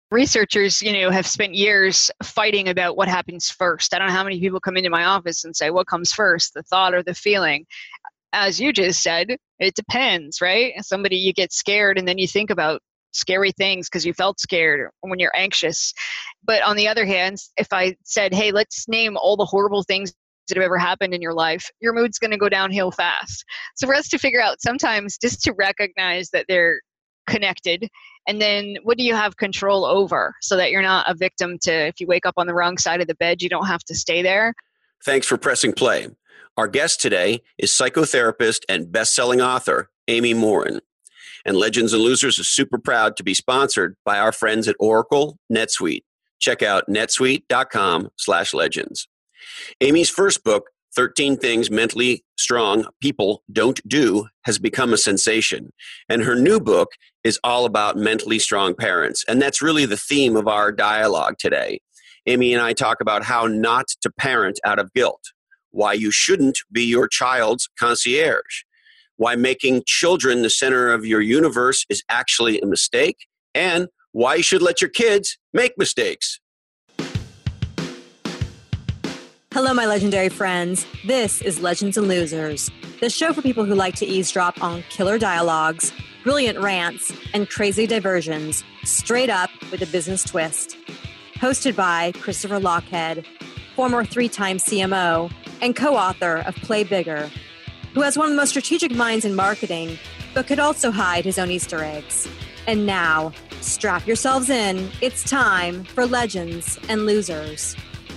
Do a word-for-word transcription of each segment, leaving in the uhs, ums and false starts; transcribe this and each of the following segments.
researchers, you know, have spent years fighting about what happens first. I don't know how many people come into my office and say, what comes first, the thought or the feeling? As you just said, it depends, right? Somebody, you get scared and then you think about scary things because you felt scared when you're anxious. But on the other hand, if I said, hey, let's name all the horrible things that have ever happened in your life, your mood's going to go downhill fast. So for us to figure out sometimes just to recognize that they're connected, and then what do you have control over so that you're not a victim to, if you wake up on the wrong side of the bed, you don't have to stay there. Thanks for pressing play. Our guest today is psychotherapist and best-selling author, Amy Morin. And Legends and Losers is super proud to be sponsored by our friends at Oracle NetSuite. Check out netsuite.com slash legends. Amy's first book, thirteen Things Mentally Strong People Don't Do, has become a sensation. And her new book is all about mentally strong parents. And that's really the theme of our dialogue today. Amy and I talk about how not to parent out of guilt, why you shouldn't be your child's concierge, why making children the center of your universe is actually a mistake, and why you should let your kids make mistakes. Hello, my legendary friends. This is Legends and Losers, the show for people who like to eavesdrop on killer dialogues, brilliant rants, and crazy diversions, straight up with a business twist. Hosted by Christopher Lochhead, former three-time C M O and co-author of Play Bigger, who has one of the most strategic minds in marketing, but could also hide his own Easter eggs. And now, strap yourselves in. It's time for Legends and Losers.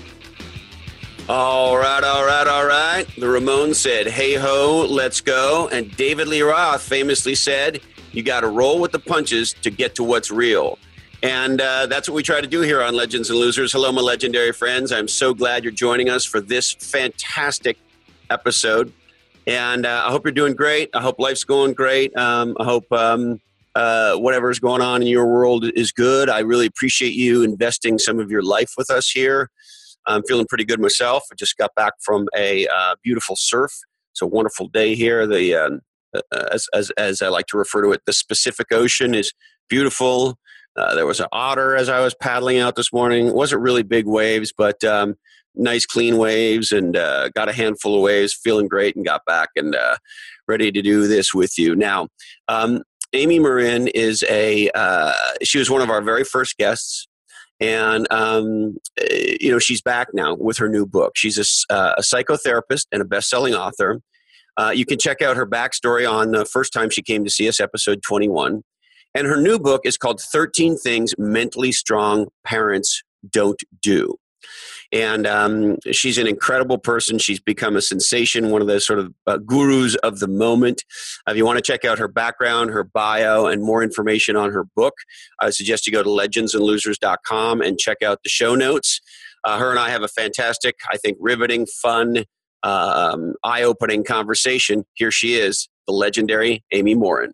All right, all right, all right. The Ramones said, hey ho, let's go. And David Lee Roth famously said, you got to roll with the punches to get to what's real. And uh, that's what we try to do here on Legends and Losers. Hello, my legendary friends. I'm so glad you're joining us for this fantastic episode. And uh, I hope you're doing great. I hope life's going great. Um, I hope um, uh, whatever's going on in your world is good. I really appreciate you investing some of your life with us here. I'm feeling pretty good myself. I just got back from a uh, beautiful surf. It's a wonderful day here. The um, uh, as, as as I like to refer to it, the Pacific Ocean is beautiful. Uh, there was an otter as I was paddling out this morning. It wasn't really big waves, but um, nice clean waves, and uh, got a handful of waves, feeling great, and got back and uh, ready to do this with you. Now, um, Amy Morin is a, uh, she was one of our very first guests. And, um, you know, she's back now with her new book. She's a, uh, a psychotherapist and a best-selling author. Uh, you can check out her backstory on the first time she came to see us, episode twenty-one. And her new book is called thirteen Things Mentally Strong Parents Don't Do. And um, she's an incredible person. She's become a sensation, one of the sort of uh, gurus of the moment. Uh, if you want to check out her background, her bio, and more information on her book, I suggest you go to legends and losers dot com and check out the show notes. Uh, her and I have a fantastic, I think, riveting, fun, um, eye-opening conversation. Here she is, the legendary Amy Morin.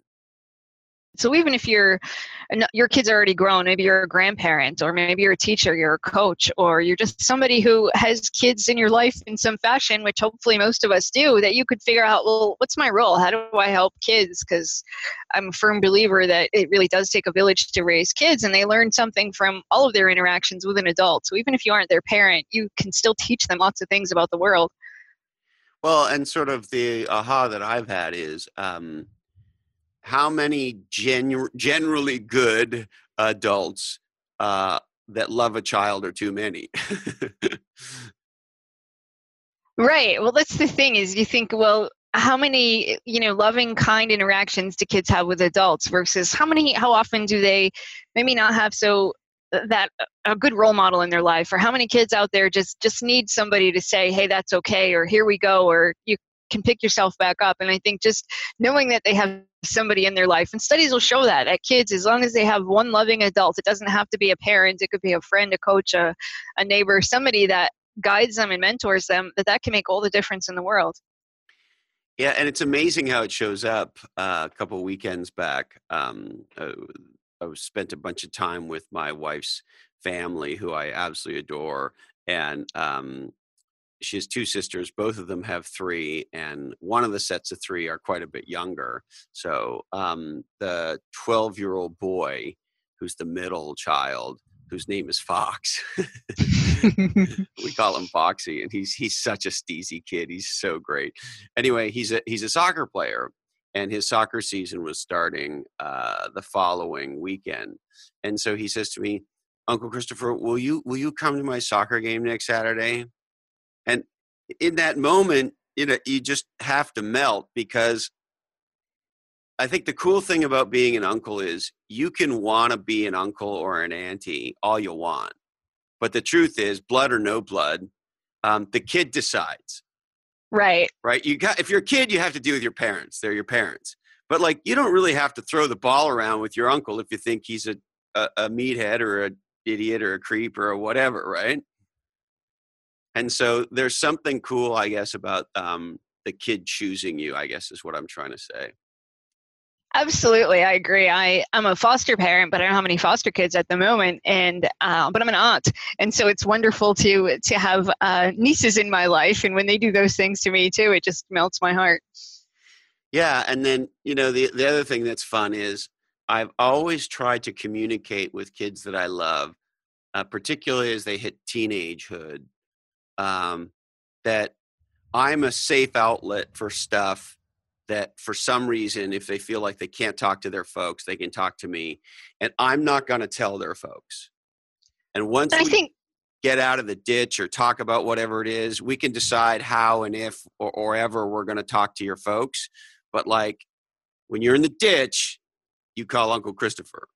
So even if you're, your kids are already grown, maybe you're a grandparent, or maybe you're a teacher, you're a coach, or you're just somebody who has kids in your life in some fashion, which hopefully most of us do, that you could figure out, well, what's my role? How do I help kids? Because I'm a firm believer that it really does take a village to raise kids, and they learn something from all of their interactions with an adult. So even if you aren't their parent, you can still teach them lots of things about the world. Well, and sort of the aha that I've had is, um, how many genu- generally good adults uh, that love a child are too many? Right. Well, that's the thing is you think, well, how many, you know, loving, kind interactions do kids have with adults versus how many, how often do they maybe not have so that a good role model in their life, or how many kids out there just, just need somebody to say, hey, that's okay, or here we go, or you can pick yourself back up. And I think just knowing that they have somebody in their life, and studies will show that at kids, as long as they have one loving adult, it doesn't have to be a parent, it could be a friend, a coach, a, a neighbor, somebody that guides them and mentors them, that that can make all the difference in the world. Yeah, and it's amazing how it shows up. Uh, a couple of weekends back, um, uh, I spent a bunch of time with my wife's family, who I absolutely adore, and um, she has two sisters. Both of them have three, and one of the sets of three are quite a bit younger. So um, the twelve-year-old boy, who's the middle child, whose name is Fox. We call him Foxy, and he's he's such a steezy kid. He's so great. Anyway, he's a he's a soccer player, and his soccer season was starting uh, the following weekend. And so he says to me, "Uncle Christopher, will you will you come to my soccer game next Saturday?" And in that moment, you know, you just have to melt, because I think the cool thing about being an uncle is you can want to be an uncle or an auntie all you want. But the truth is, blood or no blood, um, the kid decides. Right. Right. You got, if you're a kid, you have to deal with your parents. They're your parents. But like, you don't really have to throw the ball around with your uncle if you think he's a, a, a meathead or an idiot or a creep or whatever. Right. And so there's something cool, I guess, about um, the kid choosing you, I guess is what I'm trying to say. Absolutely, I agree. I am a foster parent, but I don't have any foster kids at the moment, and uh, but I'm an aunt, and so it's wonderful to to have uh, nieces in my life, and when they do those things to me too, it just melts my heart. Yeah, and then you know the the other thing that's fun is I've always tried to communicate with kids that I love, uh, particularly as they hit teenagehood, um, that I'm a safe outlet for stuff that for some reason, if they feel like they can't talk to their folks, they can talk to me, and I'm not going to tell their folks. And once I we think, get out of the ditch or talk about whatever it is, we can decide how and if or, or ever we're going to talk to your folks. But like when you're in the ditch, you call Uncle Christopher.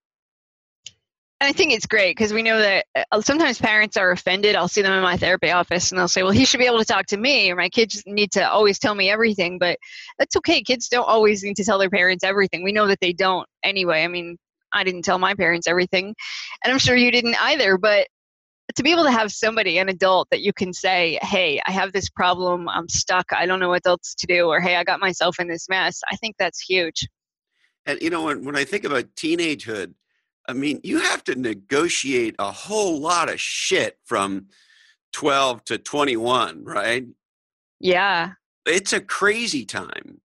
and I think it's great because we know that uh, sometimes parents are offended. I'll see them in my therapy office and they'll say, well, he should be able to talk to me, or my kids need to always tell me everything. But that's okay. Kids don't always need to tell their parents everything. We know that they don't anyway. I mean, I didn't tell my parents everything, and I'm sure you didn't either. But to be able to have somebody, an adult, that you can say, hey, I have this problem. I'm stuck. I don't know what else to do. Or, hey, I got myself in this mess. I think that's huge. And, you know, when, when I think about teenagehood, I mean, you have to negotiate a whole lot of shit from twelve to twenty-one, right? Yeah. It's a crazy time.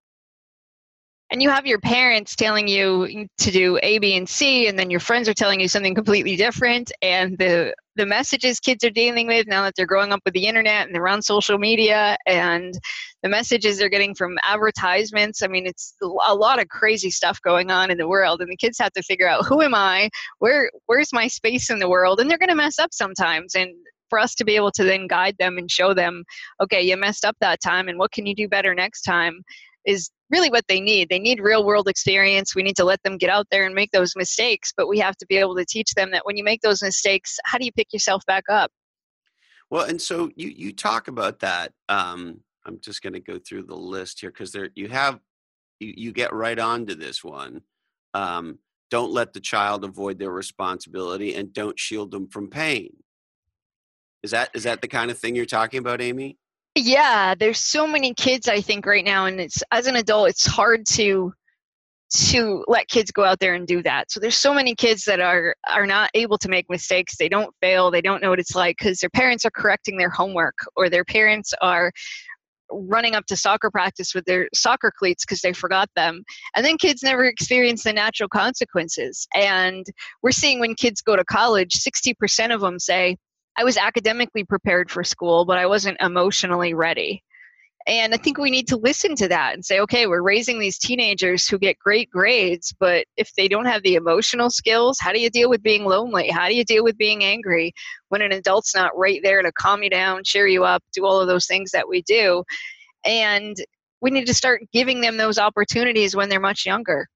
And you have your parents telling you to do A, B, and C, and then your friends are telling you something completely different. And the the messages kids are dealing with now that they're growing up with the internet and they're on social media, and the messages they're getting from advertisements. I mean, it's a lot of crazy stuff going on in the world, and the kids have to figure out, who am I? Where where's my space in the world? And they're going to mess up sometimes. And for us to be able to then guide them and show them, okay, you messed up that time, and what can you do better next time, is really what they need. They need real world experience. We need to let them get out there and make those mistakes, but we have to be able to teach them that when you make those mistakes, how do you pick yourself back up? Well, and so you, you talk about that. Um, I'm just going to go through the list here because there you have, you, you get right onto this one. Um, don't let the child avoid their responsibility, and don't shield them from pain. Is that, is that the kind of thing you're talking about, Amy? Yeah, there's so many kids, I think, right now, and it's, as an adult, it's hard to to let kids go out there and do that. So there's so many kids that are are not able to make mistakes. They don't fail. They don't know what it's like because their parents are correcting their homework, or their parents are running up to soccer practice with their soccer cleats because they forgot them. And then kids never experience the natural consequences. And we're seeing when kids go to college, sixty percent of them say, I was academically prepared for school, but I wasn't emotionally ready. And I think we need to listen to that and say, okay, we're raising these teenagers who get great grades, but if they don't have the emotional skills, how do you deal with being lonely? How do you deal with being angry when an adult's not right there to calm you down, cheer you up, do all of those things that we do? And we need to start giving them those opportunities when they're much younger.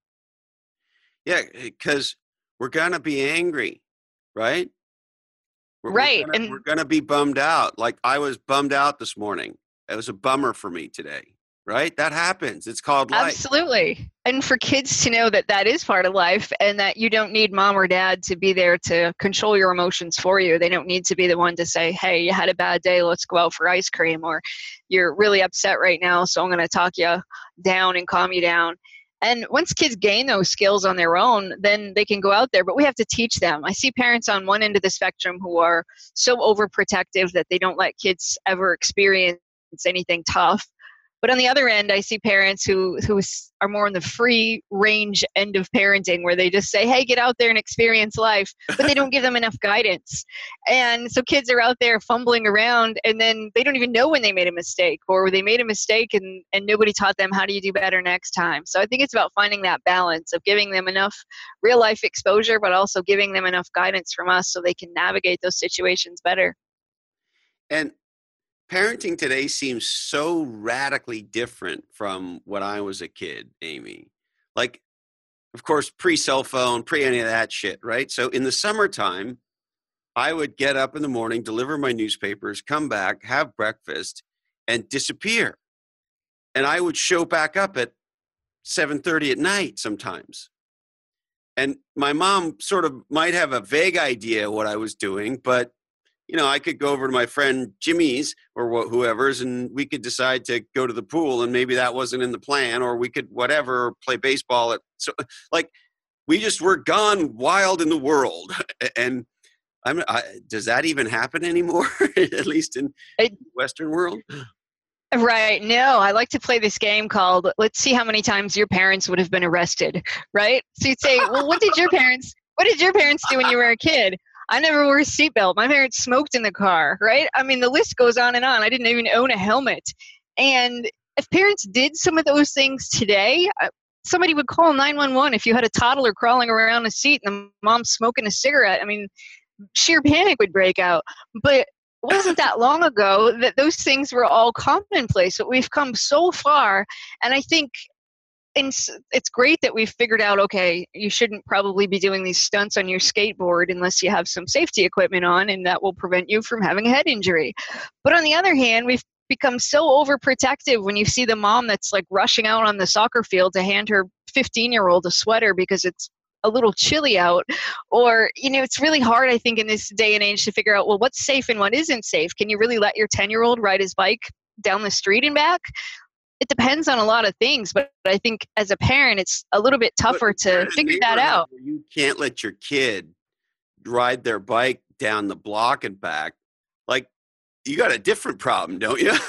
Yeah, because we're going to be angry, right? We're, right. We're gonna, and we're going to be bummed out. Like I was bummed out this morning. It was a bummer for me today, right? That happens. It's called life. Absolutely. And for kids to know that that is part of life, and that you don't need mom or dad to be there to control your emotions for you. They don't need to be the one to say, hey, you had a bad day, let's go out for ice cream, or you're really upset right now, so I'm going to talk you down and calm you down. And once kids gain those skills on their own, then they can go out there, but we have to teach them. I see parents on one end of the spectrum who are so overprotective that they don't let kids ever experience anything tough. But on the other end, I see parents who who are more on the free range end of parenting, where they just say, hey, get out there and experience life, but they don't give them enough guidance. And so kids are out there fumbling around, and then they don't even know when they made a mistake, or they made a mistake and, and nobody taught them how do you do better next time. So I think it's about finding that balance of giving them enough real life exposure, but also giving them enough guidance from us so they can navigate those situations better. And parenting today seems so radically different from when I was a kid, Amy. Like, of course, pre-cell phone, pre any of that shit, right? So in the summertime, I would get up in the morning, deliver my newspapers, come back, have breakfast, and disappear. And I would show back up at seven thirty at night sometimes. And my mom sort of might have a vague idea what I was doing, but you know, I could go over to my friend Jimmy's or wh- whoever's, and we could decide to go to the pool, and maybe that wasn't in the plan, or we could whatever play baseball. At so, like, we just were gone wild in the world. And I'm, I, does that even happen anymore? At least in the Western world. Right. No, I like to play this game called "Let's see how many times your parents would have been arrested." Right. So you'd say, "Well, what did your parents? What did your parents do when you were a kid?" I never wore a seatbelt. My parents smoked in the car, right? I mean, the list goes on and on. I didn't even own a helmet. And if parents did some of those things today, somebody would call nine one one if you had a toddler crawling around a seat and the mom smoking a cigarette. I mean, sheer panic would break out. But it wasn't that long ago that those things were all commonplace. But we've come so far. And I think And it's great that we've figured out, okay, you shouldn't probably be doing these stunts on your skateboard unless you have some safety equipment on, and that will prevent you from having a head injury. But on the other hand, we've become so overprotective when you see the mom that's like rushing out on the soccer field to hand her fifteen-year-old a sweater because it's a little chilly out. Or, you know, it's really hard, I think, in this day and age to figure out, well, what's safe and what isn't safe. Can you really let your ten-year-old ride his bike down the street and back? It depends on a lot of things, but I think as a parent, it's a little bit tougher to figure that out. You can't let your kid ride their bike down the block and back. Like, you got a different problem, don't you?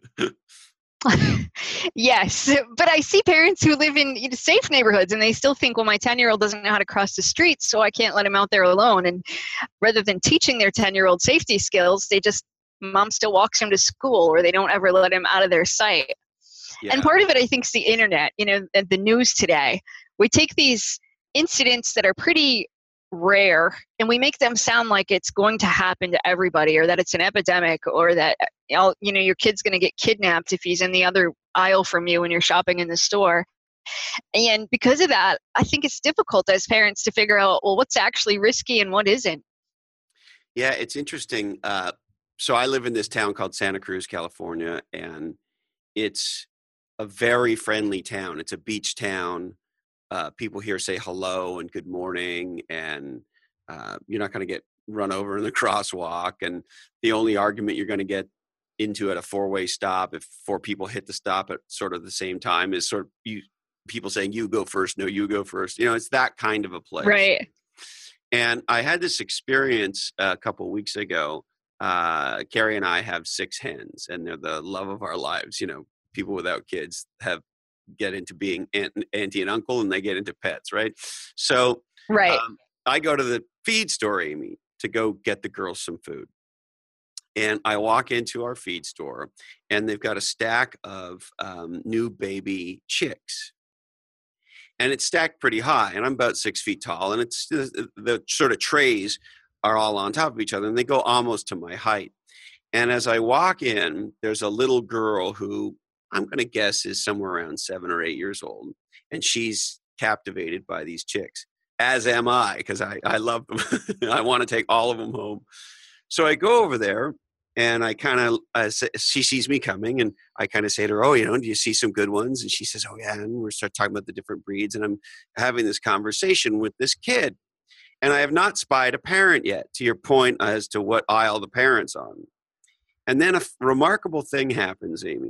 Yes, but I see parents who live in you know, safe neighborhoods, and they still think, well, my ten-year-old doesn't know how to cross the street, so I can't let him out there alone. And rather than teaching their ten-year-old safety skills, they just, mom still walks him to school, or they don't ever let him out of their sight. Yeah. And part of it, I think, is the internet, you know, the news today. We take these incidents that are pretty rare and we make them sound like it's going to happen to everybody, or that it's an epidemic, or that, you know, your kid's going to get kidnapped if he's in the other aisle from you when you're shopping in the store. And because of that, I think it's difficult as parents to figure out, well, what's actually risky and what isn't. Yeah, it's interesting. Uh, so I live in this town called Santa Cruz, California, and it's a very friendly town. It's a beach town. Uh, people here say hello and good morning, and uh, you're not going to get run over in the crosswalk. And the only argument you're going to get into at a four-way stop, if four people hit the stop at sort of the same time, is sort of you, people saying, you go first, no, you go first. You know, it's that kind of a place. Right. And I had this experience a couple of weeks ago. Uh, Carrie and I have six hens, and they're the love of our lives. You know, people without kids have get into being aunt, auntie and uncle, and they get into pets, right? So right. Um, I go to the feed store, Amy, to go get the girls some food. And I walk into our feed store, and they've got a stack of um, new baby chicks. And it's stacked pretty high, and I'm about six feet tall, and it's the, the sort of trays are all on top of each other, and they go almost to my height. And as I walk in, there's a little girl who I'm going to guess is somewhere around seven or eight years old. And she's captivated by these chicks, as am I, because I, I love them. I want to take all of them home. So I go over there, and I kind of, uh, she sees me coming, and I kind of say to her, oh, you know, do you see some good ones? And she says, oh, yeah. And we start talking about the different breeds. And I'm having this conversation with this kid. And I have not spied a parent yet, to your point as to what aisle the parent's on. And then a f- remarkable thing happens, Amy.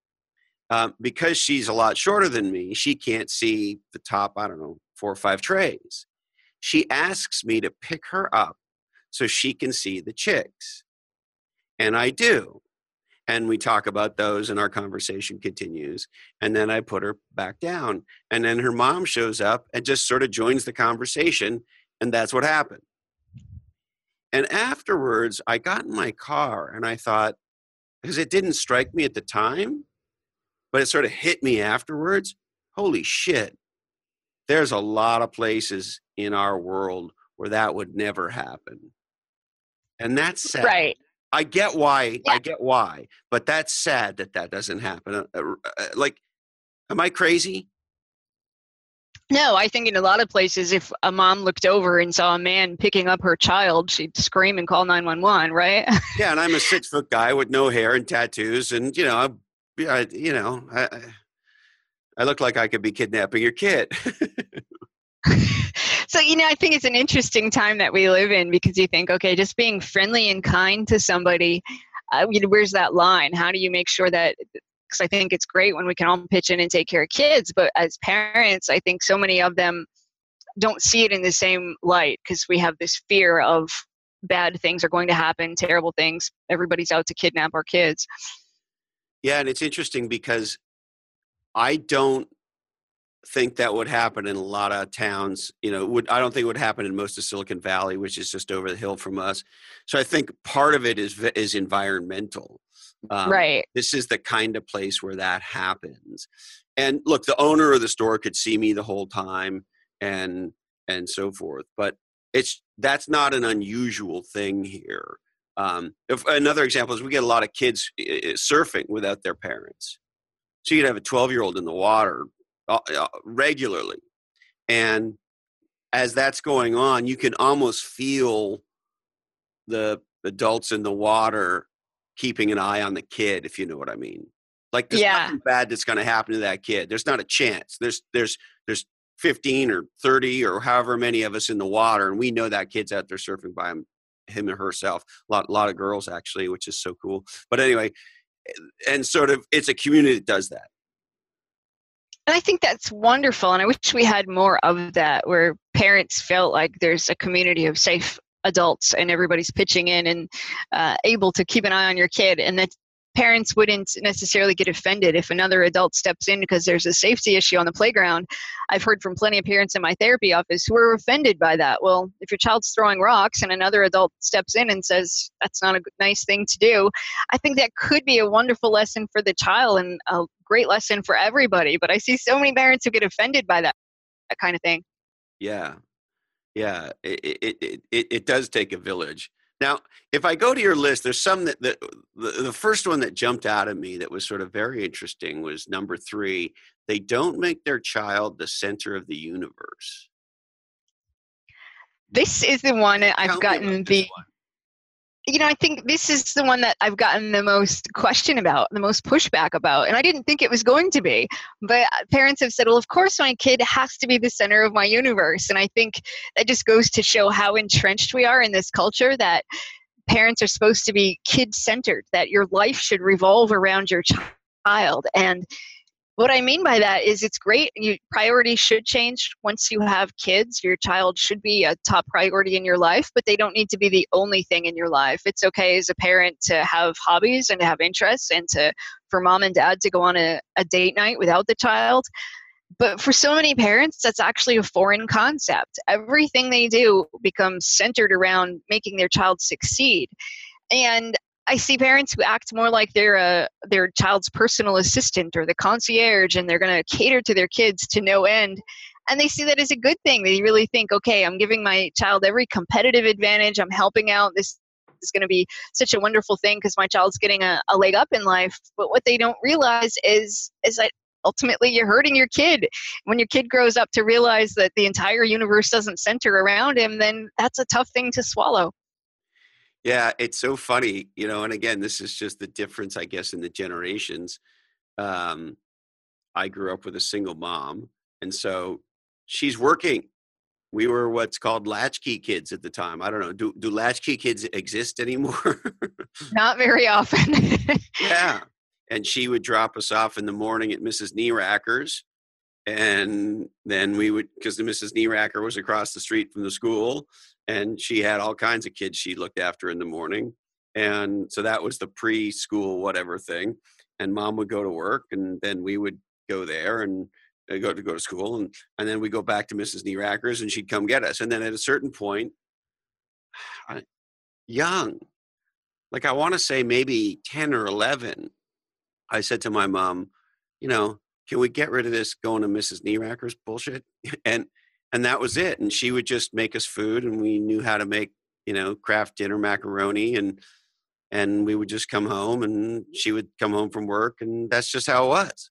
Um, because she's a lot shorter than me, she can't see the top, I don't know, four or five trays. She asks me to pick her up so she can see the chicks. And I do. And we talk about those and our conversation continues. And then I put her back down. And then her mom shows up and just sort of joins the conversation. And that's what happened. And afterwards, I got in my car and I thought, because it didn't strike me at the time, but it sort of hit me afterwards. Holy shit. There's a lot of places in our world where that would never happen. And that's sad. Right. I get why. Yeah. I get why. But that's sad that that doesn't happen. Uh, uh, uh, like, am I crazy? No, I think in a lot of places, if a mom looked over and saw a man picking up her child, she'd scream and call nine one one, right? Yeah, and I'm a six foot guy with no hair and tattoos, and you know, I, I you know, I, I look like I could be kidnapping your kid. So, you know, I think it's an interesting time that we live in because you think, okay, just being friendly and kind to somebody, uh, you know, where's that line? How do you make sure that, because I think it's great when we can all pitch in and take care of kids, but as parents, I think so many of them don't see it in the same light because we have this fear of bad things are going to happen, terrible things. Everybody's out to kidnap our kids. Yeah, and it's interesting because I don't think that would happen in a lot of towns. You know, would I don't think it would happen in most of Silicon Valley, which is just over the hill from us. So I think part of it is is environmental. Um, right. This is the kind of place where that happens. And look, the owner of the store could see me the whole time and and so forth. But it's that's not an unusual thing here. Um, if, another example is we get a lot of kids uh, surfing without their parents. So you'd have a twelve-year-old in the water uh, regularly. And as that's going on, you can almost feel the adults in the water keeping an eye on the kid, if you know what I mean. Like there's Yeah. nothing bad that's going to happen to that kid. There's not a chance. There's there's there's fifteen or thirty or however many of us in the water, and we know that kid's out there surfing by him, him or herself. A lot, a lot of girls actually, which is so cool. But anyway, and sort of it's a community that does that. And I think that's wonderful. And I wish we had more of that where parents felt like there's a community of safe adults and everybody's pitching in and uh, able to keep an eye on your kid, and that parents wouldn't necessarily get offended if another adult steps in because there's a safety issue on the playground. I've heard from plenty of parents in my therapy office who are offended by that. Well, if your child's throwing rocks and another adult steps in and says that's not a nice thing to do, I think that could be a wonderful lesson for the child and a great lesson for everybody. But I see so many parents who get offended by that, that kind of thing. Yeah. Yeah, it, it it it it does take a village. Now, if I go to your list, there's some that, that the, the first one that jumped out at me that was sort of very interesting was number three. They don't make their child the center of the universe. This is the one that I've Tell me gotten about this the one. You know, I think this is the one that I've gotten the most question about, the most pushback about. And I didn't think it was going to be. But parents have said, well, of course, my kid has to be the center of my universe. And I think that just goes to show how entrenched we are in this culture that parents are supposed to be kid-centered, that your life should revolve around your child. And what I mean by that is it's great. You, priorities should change once you have kids. Your child should be a top priority in your life, but they don't need to be the only thing in your life. It's okay as a parent to have hobbies and to have interests and to for mom and dad to go on a, a date night without the child. But for so many parents, that's actually a foreign concept. Everything they do becomes centered around making their child succeed. And I see parents who act more like they're a, their child's personal assistant or the concierge, and they're going to cater to their kids to no end. And they see that as a good thing. They really think, okay, I'm giving my child every competitive advantage. I'm helping out. This is going to be such a wonderful thing because my child's getting a, a leg up in life. But what they don't realize is, is that ultimately you're hurting your kid. When your kid grows up to realize that the entire universe doesn't center around him, then that's a tough thing to swallow. Yeah, it's so funny, you know, and again, this is just the difference, I guess, in the generations. Um, I grew up with a single mom, and so she's working. We were what's called latchkey kids at the time. I don't know. Do, do latchkey kids exist anymore? Not very often. Yeah. And she would drop us off in the morning at Missus Kneeracker's. And then we would, because the Missus Kneeracker was across the street from the school, and she had all kinds of kids she looked after in the morning. And so that was the preschool whatever thing. And mom would go to work, and then we would go there and uh, go to go to school, and and then we go back to Missus Neeracker's, and she'd come get us. And then at a certain point, I, young, like I want to say maybe ten or eleven, I said to my mom, you know, can we get rid of this going to Missus Neeracker's bullshit? And and that was it. And she would just make us food, and we knew how to make, you know, Kraft Dinner macaroni, and and we would just come home, and she would come home from work, and that's just how it was.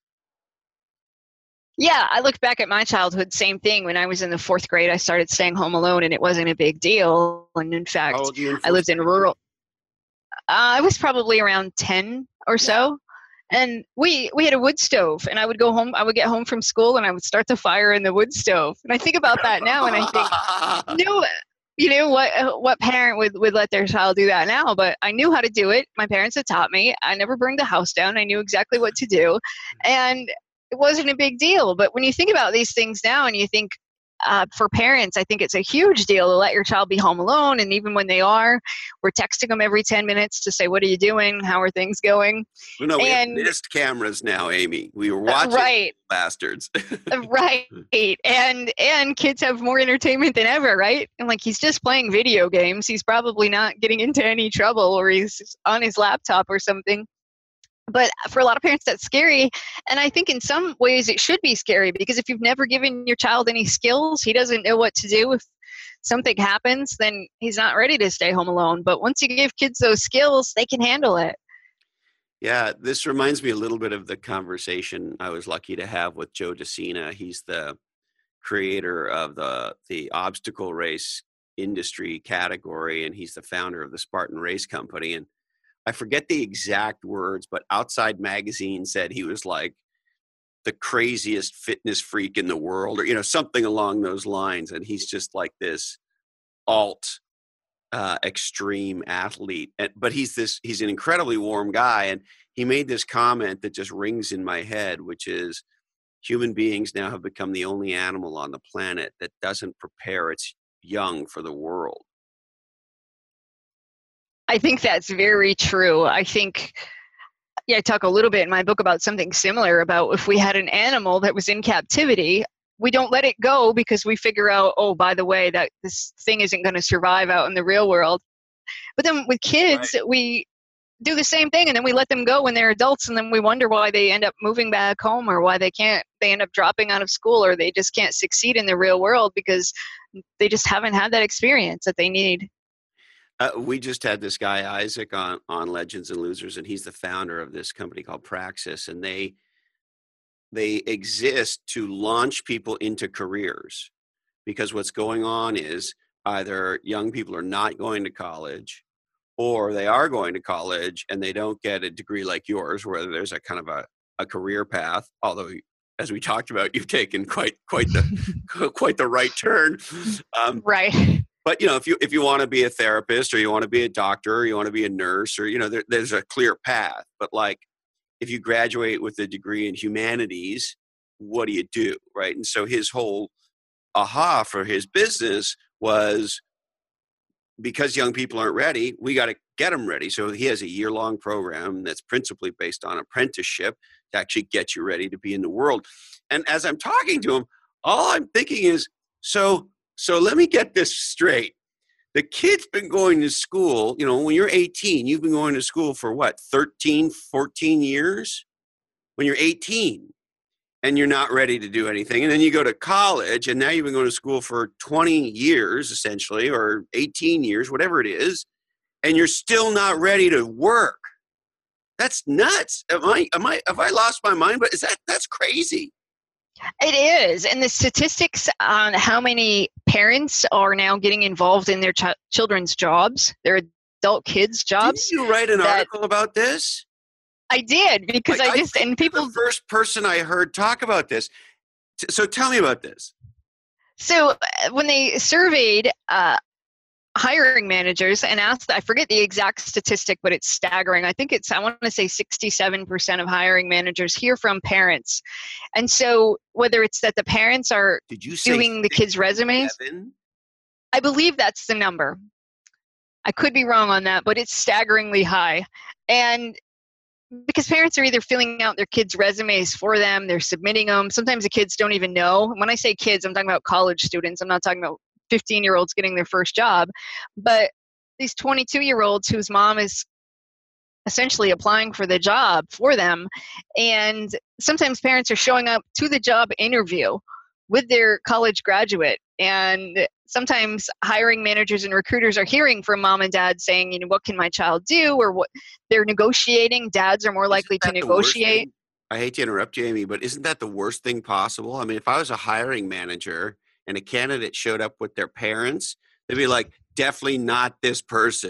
Yeah, I look back at my childhood, same thing. When I was in the fourth grade, I started staying home alone, and it wasn't a big deal. And in fact, How old are you in I lived fourth in rural. Uh, I was probably around ten or so. And we we had a wood stove, and I would go home. I would get home from school, and I would start the fire in the wood stove. And I think about that now, and I think, no, you know what? What parent would, would let their child do that now? But I knew how to do it. My parents had taught me. I never burned the house down. I knew exactly what to do, and it wasn't a big deal. But when you think about these things now, and you think, uh, for parents, I think it's a huge deal to let your child be home alone. And even when they are, we're texting them every ten minutes to say, what are you doing? How are things going? Well, no, we and, have Nest cameras now, Amy. We were watching uh, right. bastards. Right. And and kids have more entertainment than ever, right? And like, he's just playing video games. He's probably not getting into any trouble, or he's on his laptop or something. But for a lot of parents, that's scary. And I think in some ways it should be scary, because if you've never given your child any skills, he doesn't know what to do. If something happens, then he's not ready to stay home alone. But once you give kids those skills, they can handle it. Yeah, this reminds me a little bit of the conversation I was lucky to have with Joe DeCina. He's the creator of the the obstacle race industry category, and he's the founder of the Spartan Race Company. And I forget the exact words, but Outside Magazine said he was like the craziest fitness freak in the world, or, you know, something along those lines. And he's just like this alt uh, extreme athlete. And, but he's this, he's an incredibly warm guy. And he made this comment that just rings in my head, which is, human beings now have become the only animal on the planet that doesn't prepare its young for the world. I think that's very true. I think, yeah, I talk a little bit in my book about something similar, about if we had an animal that was in captivity, we don't let it go because we figure out, oh, by the way, that this thing isn't going to survive out in the real world. But then with kids, right, we do the same thing, and then we let them go when they're adults, and then we wonder why they end up moving back home, or why they can't, they end up dropping out of school, or they just can't succeed in the real world because they just haven't had that experience that they need. Uh, we just had this guy, Isaac, on, on Legends and Losers, and he's the founder of this company called Praxis, and they they exist to launch people into careers, because what's going on is either young people are not going to college, or they are going to college and they don't get a degree like yours, where there's a kind of a, a career path, although, as we talked about, you've taken quite quite the quite the right turn. Um, right. But, you know, if you if you want to be a therapist, or you want to be a doctor, or you want to be a nurse, or, you know, there, there's a clear path. But like, if you graduate with a degree in humanities, what do you do, right? And so his whole aha for his business was, because young people aren't ready, we got to get them ready. So he has a year-long program that's principally based on apprenticeship to actually get you ready to be in the world. And as I'm talking to him, all I'm thinking is, so... So let me get this straight. The kid's been going to school, you know, when you're eighteen, you've been going to school for what, thirteen, fourteen years? When you're eighteen and you're not ready to do anything. And then you go to college, and now you've been going to school for twenty years, essentially, or eighteen years, whatever it is, and you're still not ready to work. That's nuts. Am I, am I, have I lost my mind? But is that, that's crazy. It is. And the statistics on how many parents are now getting involved in their ch- children's jobs, their adult kids' jobs. Did you write an article about this? I did, because like, I just, I and people. The first person I heard talk about this. So tell me about this. So uh, when they surveyed uh, hiring managers and asked, I forget the exact statistic, but it's staggering. I think it's, I want to say sixty-seven percent of hiring managers hear from parents. And so whether it's that the parents are Did you say doing the kids' resumes, I believe that's the number. I could be wrong on that, but it's staggeringly high. And because parents are either filling out their kids' resumes for them, they're submitting them. Sometimes the kids don't even know. When I say kids, I'm talking about college students. I'm not talking about fifteen-year-olds getting their first job. But these twenty-two-year-olds whose mom is essentially applying for the job for them, and sometimes parents are showing up to the job interview with their college graduate, and sometimes hiring managers and recruiters are hearing from mom and dad saying, you know, what can my child do, or what they're negotiating. Dads are more likely to negotiate. I hate to interrupt you, Amy, but isn't that the worst thing possible? I mean, if I was a hiring manager and a candidate showed up with their parents, they'd be like, definitely not this person.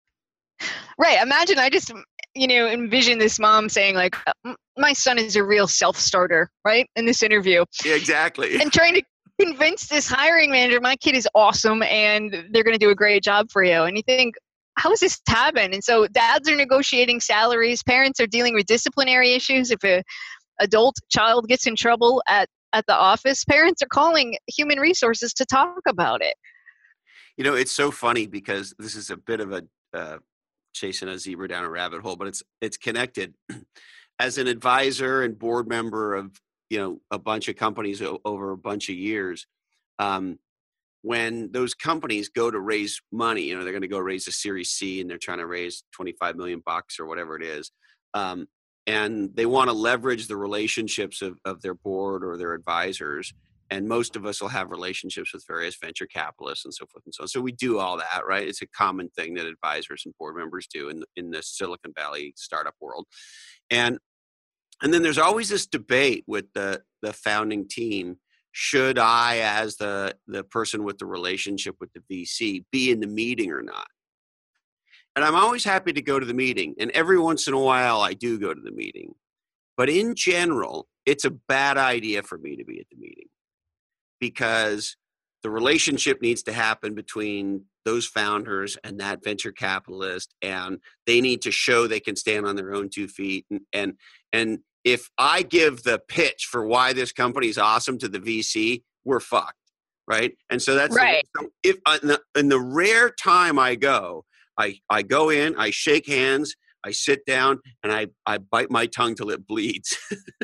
Right. Imagine I just, you know, envision this mom saying like, my son is a real self-starter, right? In this interview. Yeah, exactly. And trying to convince this hiring manager, my kid is awesome and they're going to do a great job for you. And you think, how is this happen? And so dads are negotiating salaries. Parents are dealing with disciplinary issues. If a adult child gets in trouble at, at the office, parents are calling human resources to talk about it. You know, it's so funny because this is a bit of a uh, chasing a zebra down a rabbit hole, but it's it's connected. As an advisor and board member of, you know, a bunch of companies o- over a bunch of years, um, when those companies go to raise money, you know, they're going to go raise a Series C and they're trying to raise twenty-five million bucks or whatever it is. Um, and they want to leverage the relationships of, of their board or their advisors. And most of us will have relationships with various venture capitalists and so forth and so on. So we do all that, right? It's a common thing that advisors and board members do in, in the Silicon Valley startup world. And and then there's always this debate with the, the founding team. Should I, as the, the person with the relationship with the V C, be in the meeting or not? And I'm always happy to go to the meeting. And every once in a while, I do go to the meeting. But in general, it's a bad idea for me to be at the meeting, because the relationship needs to happen between those founders and that venture capitalist, and they need to show they can stand on their own two feet. And and, and if I give the pitch for why this company is awesome to the V C, we're fucked, right? And so that's right. The, so if in the, in the rare time I go, I, I go in, I shake hands, I sit down, and I, I bite my tongue till it bleeds.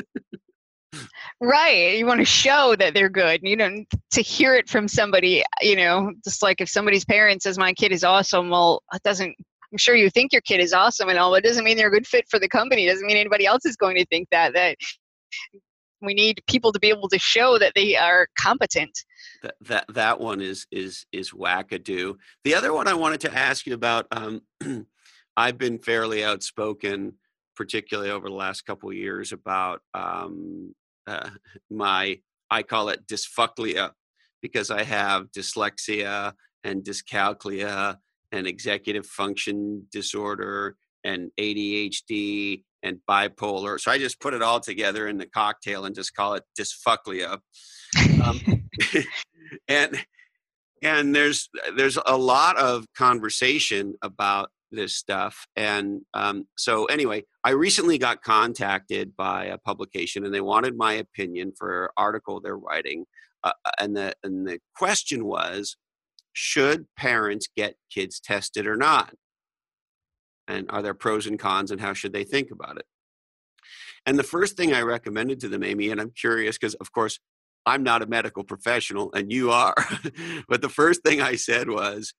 Right. You want to show that they're good. You know, to hear it from somebody, you know, just like if somebody's parent says, my kid is awesome, well, it doesn't, I'm sure you think your kid is awesome and all, but it doesn't mean they're a good fit for the company. It doesn't mean anybody else is going to think that, that we need people to be able to show that they are competent. That, that, that one is, is, is wackadoo. The other one I wanted to ask you about, um, I've been fairly outspoken, particularly over the last couple of years, about um, uh, my, I call it dysfucklia, because I have dyslexia and dyscalculia and executive function disorder and A D H D and bipolar. So I just put it all together in the cocktail and just call it dysfucklia. Um, and and there's there's a lot of conversation about this stuff. And um, so anyway, I recently got contacted by a publication and they wanted my opinion for an article they're writing. Uh, and the and the question was, should parents get kids tested or not? And are there pros and cons, and how should they think about it? And the first thing I recommended to them, Amy, and I'm curious because, of course, I'm not a medical professional and you are, but the first thing I said was,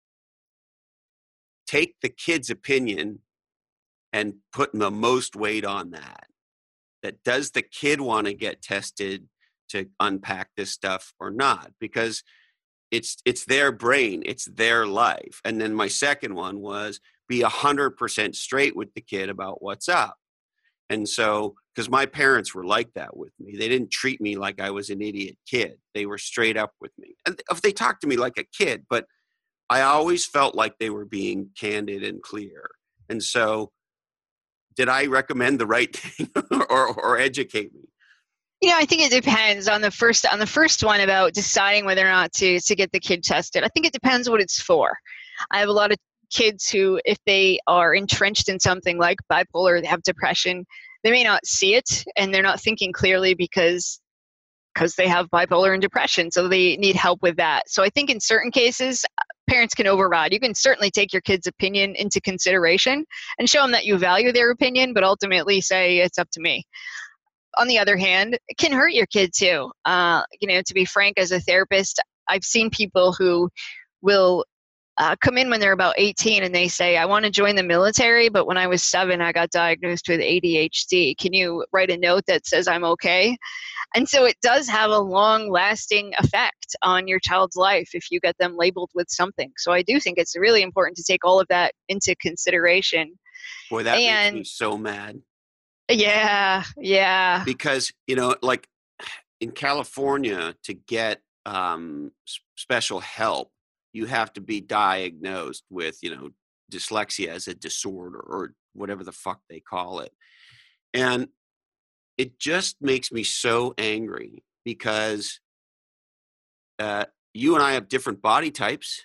take the kid's opinion and put the most weight on that. That does the kid want to get tested to unpack this stuff or not? Because it's it's their brain, it's their life. And then my second one was, be one hundred percent straight with the kid about what's up. And so, because my parents were like that with me, they didn't treat me like I was an idiot kid. They were straight up with me. And if they talked to me like a kid, but I always felt like they were being candid and clear. And so, did I recommend the right thing or, or educate me? You know, I think it depends on the first on the first one about deciding whether or not to to get the kid tested. I think it depends what it's for. I have a lot of kids who, if they are entrenched in something like bipolar, they have depression, they may not see it and they're not thinking clearly because because they have bipolar and depression, so they need help with that. So I think in certain cases, parents can override. You can certainly take your kid's opinion into consideration and show them that you value their opinion, but ultimately say it's up to me. On the other hand, it can hurt your kid too. Uh, you know, to be frank, as a therapist, I've seen people who will uh, come in when they're about eighteen and they say, I want to join the military, but when I was seven, I got diagnosed with A D H D. Can you write a note that says I'm okay? And so it does have a long-lasting effect on your child's life if you get them labeled with something. So I do think it's really important to take all of that into consideration. Boy, that and, makes me so mad. Yeah, yeah. Because, you know, like in California, to get um, special help, you have to be diagnosed with, you know, dyslexia as a disorder or whatever the fuck they call it. And it just makes me so angry because uh, you and I have different body types.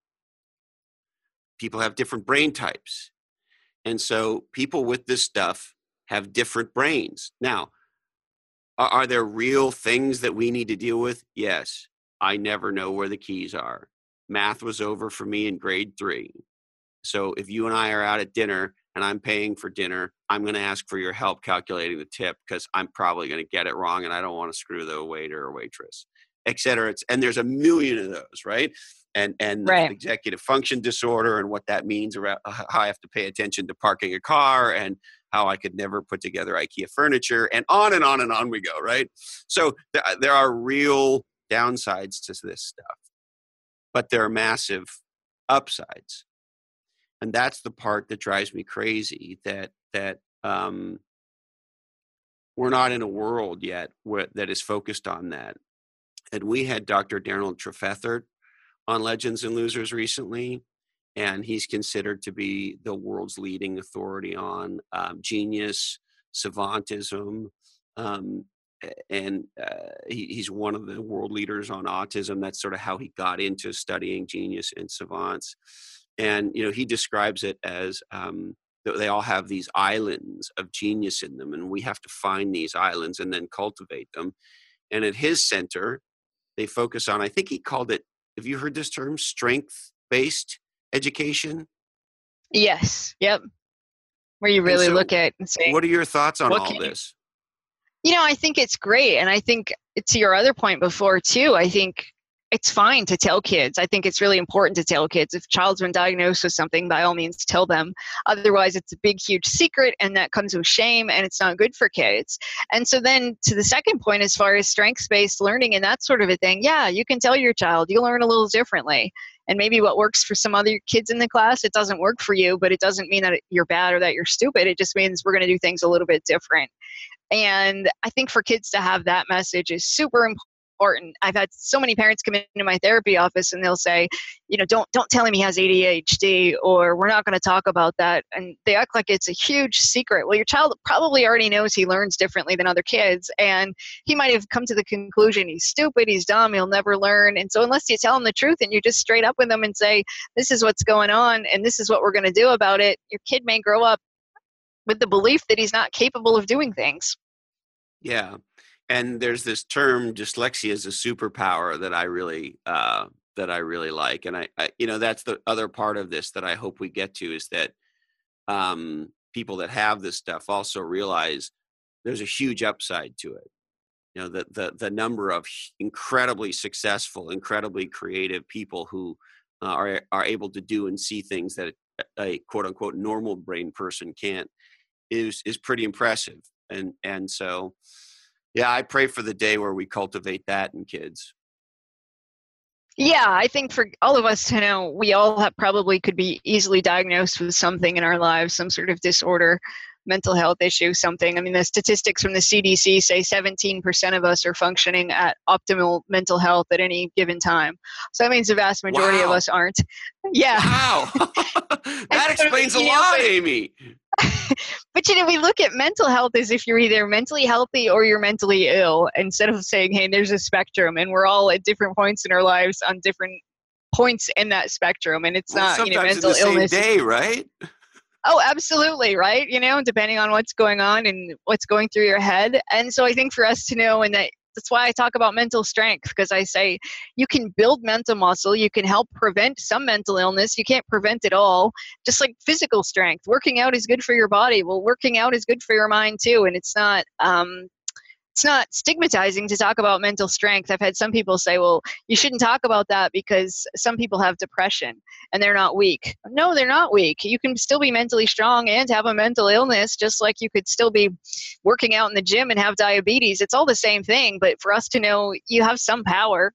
People have different brain types. And so people with this stuff have different brains. Now, are, are there real things that we need to deal with? Yes. I never know where the keys are. Math was over for me in grade three. So if you and I are out at dinner and I'm paying for dinner, I'm going to ask for your help calculating the tip because I'm probably going to get it wrong and I don't want to screw the waiter or waitress, et cetera. It's, and there's a million of those, right? And and right. executive function disorder and what that means around how I have to pay attention to parking a car and how I could never put together IKEA furniture and on and on and on we go, right? So th- there are real downsides to this stuff, but there are massive upsides. And that's the part that drives me crazy, that that um, we're not in a world yet where, that is focused on that. And we had Doctor Darren Trefethert on Legends and Losers recently, and he's considered to be the world's leading authority on um, genius, savantism, um, and uh, he, he's one of the world leaders on autism. That's sort of how he got into studying genius and savants. And, you know, he describes it as um, they all have these islands of genius in them, and we have to find these islands and then cultivate them. And at his center, they focus on, I think he called it, have you heard this term, strength-based education? Yes. Yep. Where you really so look at and say, what are your thoughts on all this? You, you know, I think it's great. And I think to your other point before too, I think it's fine to tell kids. I think it's really important to tell kids. If a child's been diagnosed with something, by all means tell them. Otherwise, it's a big, huge secret, and that comes with shame, and it's not good for kids. And so then to the second point, as far as strengths-based learning and that sort of a thing, yeah, you can tell your child, you learn a little differently. And maybe what works for some other kids in the class, it doesn't work for you, but it doesn't mean that you're bad or that you're stupid. It just means we're going to do things a little bit different. And I think for kids to have that message is super important. Important. I've had so many parents come into my therapy office and they'll say, you know, don't don't tell him he has A D H D, or we're not going to talk about that. And they act like it's a huge secret. Well, your child probably already knows he learns differently than other kids, and he might have come to the conclusion he's stupid, he's dumb, he'll never learn. And so unless you tell him the truth and you just straight up with him and say, this is what's going on and this is what we're going to do about it, your kid may grow up with the belief that he's not capable of doing things. Yeah. And there's this term, dyslexia is a superpower, that I really uh, that I really like. And I, I, you know, that's the other part of this that I hope we get to, is that um, people that have this stuff also realize there's a huge upside to it. You know, the the the number of incredibly successful, incredibly creative people who uh, are are able to do and see things that a quote unquote normal brain person can't is is pretty impressive. And and so. Yeah, I pray for the day where we cultivate that in kids. Yeah, I think for all of us to know, we all have probably could be easily diagnosed with something in our lives, some sort of disorder, mental health issue, something. I mean, the statistics from the C D C say seventeen percent of us are functioning at optimal mental health at any given time. So that means the vast majority wow. of us aren't. Yeah. Wow. That explains a lot, Amy. But, you know, we look at mental health as if you're either mentally healthy or you're mentally ill, instead of saying, hey, there's a spectrum and we're all at different points in our lives on different points in that spectrum. And it's well, not, you know, mental in the illness. Same day, right? Oh, absolutely. Right. You know, depending on what's going on and what's going through your head. And so I think for us to know, and that that's why I talk about mental strength, because I say you can build mental muscle, you can help prevent some mental illness, you can't prevent it all. Just like physical strength, working out is good for your body. Well, working out is good for your mind too, and it's not um, it's not stigmatizing to talk about mental strength. I've had some people say, well, you shouldn't talk about that because some people have depression and they're not weak. No, they're not weak. You can still be mentally strong and have a mental illness, just like you could still be working out in the gym and have diabetes. It's all the same thing, but for us to know you have some power.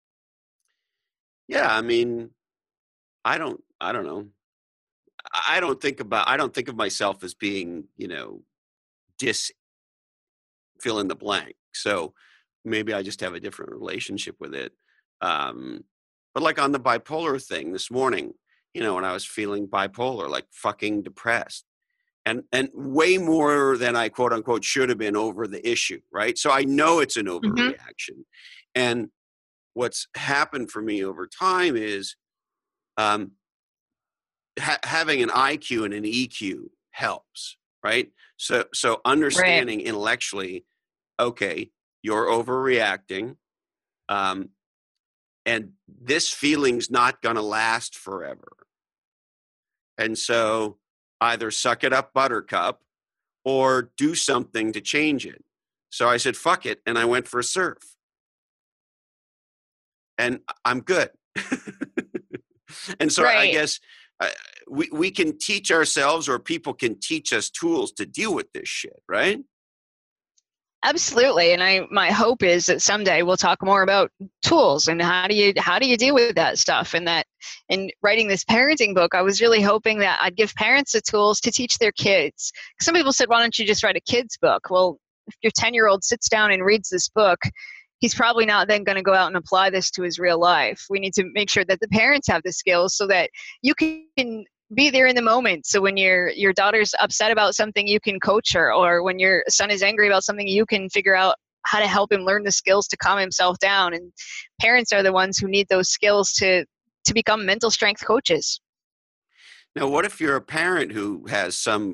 Yeah, I mean, I don't, I don't know. I don't think about, I don't think of myself as being, you know, dis fill in the blank. So maybe I just have a different relationship with it. Um, but like on the bipolar thing this morning, you know, when I was feeling bipolar, like fucking depressed and, and way more than I quote unquote should have been over the issue. Right. So I know it's an Mm-hmm. overreaction. And what's happened for me over time is, um, ha- having an I Q and an E Q helps. Right. So, so Right. understanding intellectually, okay, you're overreacting, um, and this feeling's not going to last forever. And so either suck it up, buttercup, or do something to change it. So I said, fuck it, and I went for a surf. And I'm good. And so I Right. guess uh, we, we can teach ourselves, or people can teach us tools to deal with this shit, right? Absolutely. And I my hope is that someday we'll talk more about tools and how do you how do you deal with that stuff. And that in writing this parenting book, I was really hoping that I'd give parents the tools to teach their kids. Some people said, why don't you just write a kid's book? Well, if your ten-year-old sits down and reads this book, he's probably not then going to go out and apply this to his real life. We need to make sure that the parents have the skills so that you can be there in the moment. So when your your daughter's upset about something, you can coach her, or when your son is angry about something, you can figure out how to help him learn the skills to calm himself down. And parents are the ones who need those skills to to become mental strength coaches. Now, what if you're a parent who has some,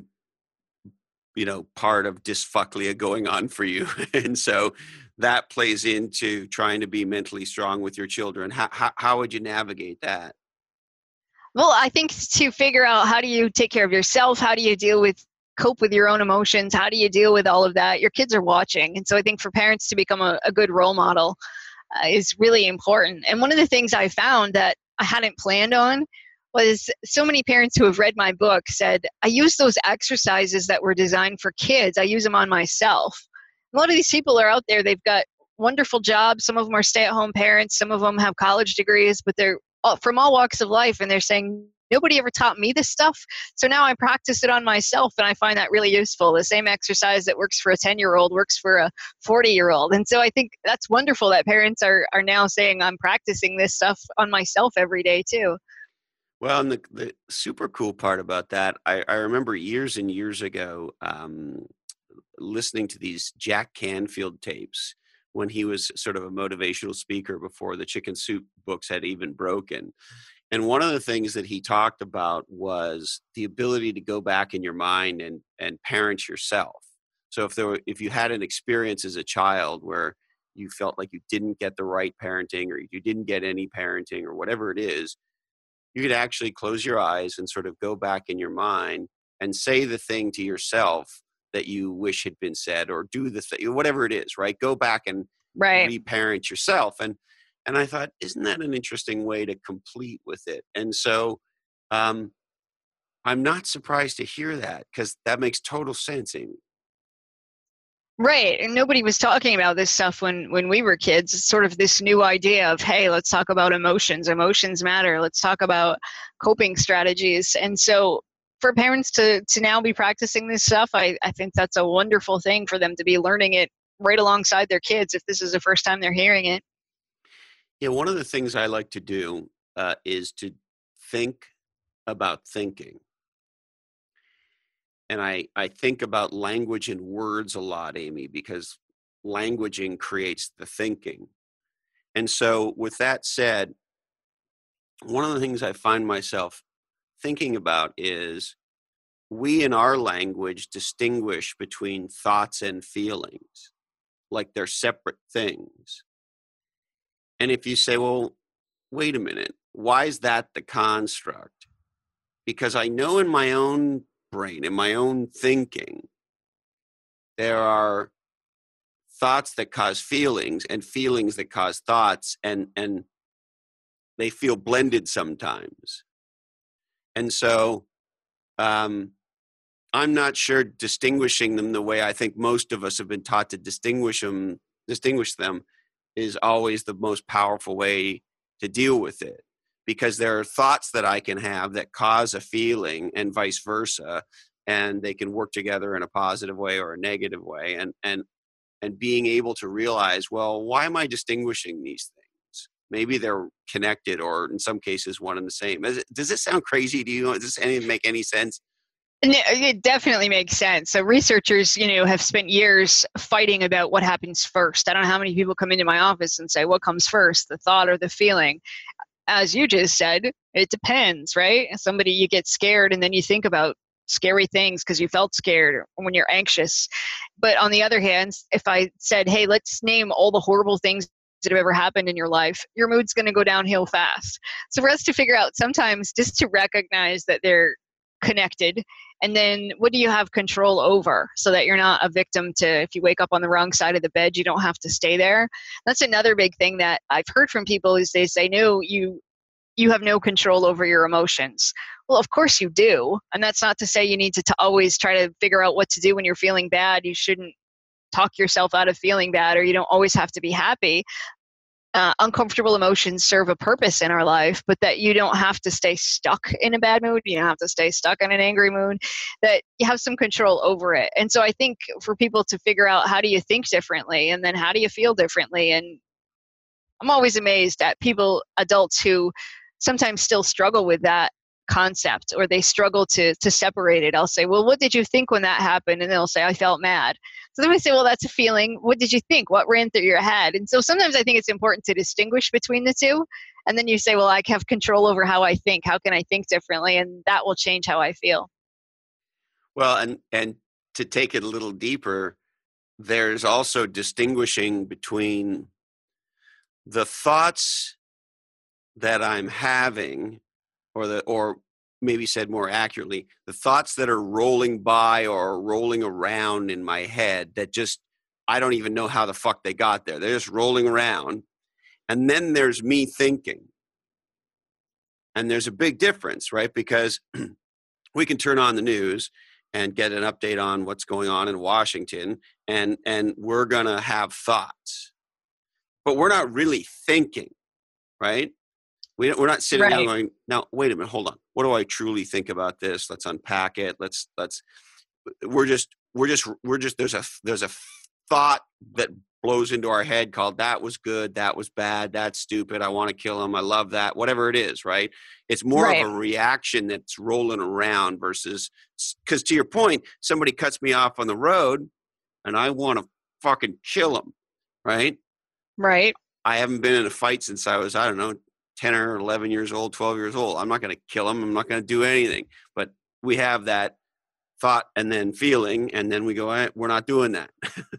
you know, part of dysfucklia going on for you? And so that plays into trying to be mentally strong with your children. How, how, how would you navigate that? Well, I think to figure out how do you take care of yourself, how do you deal with cope with your own emotions, how do you deal with all of that? Your kids are watching. And so I think for parents to become a, a good role model uh, is really important. And one of the things I found that I hadn't planned on was so many parents who have read my book said, I use those exercises that were designed for kids. I use them on myself. A lot of these people are out there, they've got wonderful jobs. Some of them are stay-at-home parents. Some of them have college degrees, but they're all, from all walks of life. And they're saying, nobody ever taught me this stuff. So now I practice it on myself, and I find that really useful. The same exercise that works for a ten-year-old works for a forty-year-old. And so I think that's wonderful that parents are, are now saying, I'm practicing this stuff on myself every day too. Well, and the, the super cool part about that, I, I remember years and years ago um, listening to these Jack Canfield tapes when he was sort of a motivational speaker before the Chicken Soup books had even broken. And one of the things that he talked about was the ability to go back in your mind and, and parent yourself. So if there were, if you had an experience as a child where you felt like you didn't get the right parenting, or you didn't get any parenting, or whatever it is, you could actually close your eyes and sort of go back in your mind and say the thing to yourself that you wish had been said, or do the thing, whatever it is, right? Go back and Right. reparent yourself. And, and I thought, isn't that an interesting way to complete with it? And so um, I'm not surprised to hear that, because that makes total sense, Amy. Right. And nobody was talking about this stuff when, when we were kids. It's sort of this new idea of, hey, let's talk about emotions. Emotions matter. Let's talk about coping strategies. And so for parents to, to now be practicing this stuff, I, I think that's a wonderful thing for them to be learning it right alongside their kids if this is the first time they're hearing it. Yeah, one of the things I like to do uh, is to think about thinking. And I, I think about language and words a lot, Amy, because languaging creates the thinking. And so with that said, one of the things I find myself thinking about is we in our language distinguish between thoughts and feelings. like they're separate things. And if you say, well, wait a minute, why is that the construct? Because I know in my own brain, in my own thinking, there are thoughts that cause feelings and feelings that cause thoughts, and, and they feel blended sometimes. And so um, I'm not sure distinguishing them the way I think most of us have been taught to distinguish them, distinguish them is always the most powerful way to deal with it. Because there are thoughts that I can have that cause a feeling and vice versa, and they can work together in a positive way or a negative way. And, and, and being able to realize, well, why am I distinguishing these things? Maybe they're connected, or in some cases one and the same. Does, it, does this sound crazy to you? Does this any, make any sense? It definitely makes sense. So researchers, you know, have spent years fighting about what happens first. I don't know how many people come into my office and say, what comes first, the thought or the feeling? As you just said, it depends, right? Somebody, you get scared and then you think about scary things because you felt scared when you're anxious. But on the other hand, if I said, hey, let's name all the horrible things that have ever happened in your life, your mood's going to go downhill fast. So for us to figure out sometimes just to recognize that they're connected, and then what do you have control over so that you're not a victim to, if you wake up on the wrong side of the bed, you don't have to stay there. That's another big thing that I've heard from people is they say, no, you you have no control over your emotions. Well, of course you do. And that's not to say you need to, to always try to figure out what to do when you're feeling bad. You shouldn't talk yourself out of feeling bad, or you don't always have to be happy. Uh, uncomfortable emotions serve a purpose in our life, but that you don't have to stay stuck in a bad mood. You don't have to stay stuck in an angry mood, that you have some control over it. And so I think for people to figure out, how do you think differently? And then how do you feel differently? And I'm always amazed at people, adults who sometimes still struggle with that concept, or they struggle to to separate it. I'll say, well, what did you think when that happened? And they'll say, I felt mad. So then we say, well, that's a feeling. What did you think? What ran through your head? And so sometimes I think it's important to distinguish between the two. And then you say, well, I have control over how I think. How can I think differently? And that will change how I feel. Well, and and to take it a little deeper, there's also distinguishing between the thoughts that I'm having, or the, or maybe said more accurately, the thoughts that are rolling by or rolling around in my head that just, I don't even know how the fuck they got there. They're just rolling around. And then there's me thinking. And there's a big difference, right? Because we can turn on the news and get an update on what's going on in Washington, and, and we're going to have thoughts. But we're not really thinking, right? We, we're not sitting right. down going, now, wait a minute, hold on. What do I truly think about this? Let's unpack it. Let's, let's, we're just, we're just, we're just, there's a, there's a thought that blows into our head called, that was good, that was bad, that's stupid, I want to kill him, I love that, whatever it is, right? It's more right. of a reaction that's rolling around versus, because to your point, somebody cuts me off on the road and I want to fucking kill him, right? Right. I haven't been in a fight since I was, I don't know, ten or eleven years old, twelve years old. I'm not going to kill him. I'm not going to do anything. But we have that thought and then feeling, and then we go, eh, we're not doing that.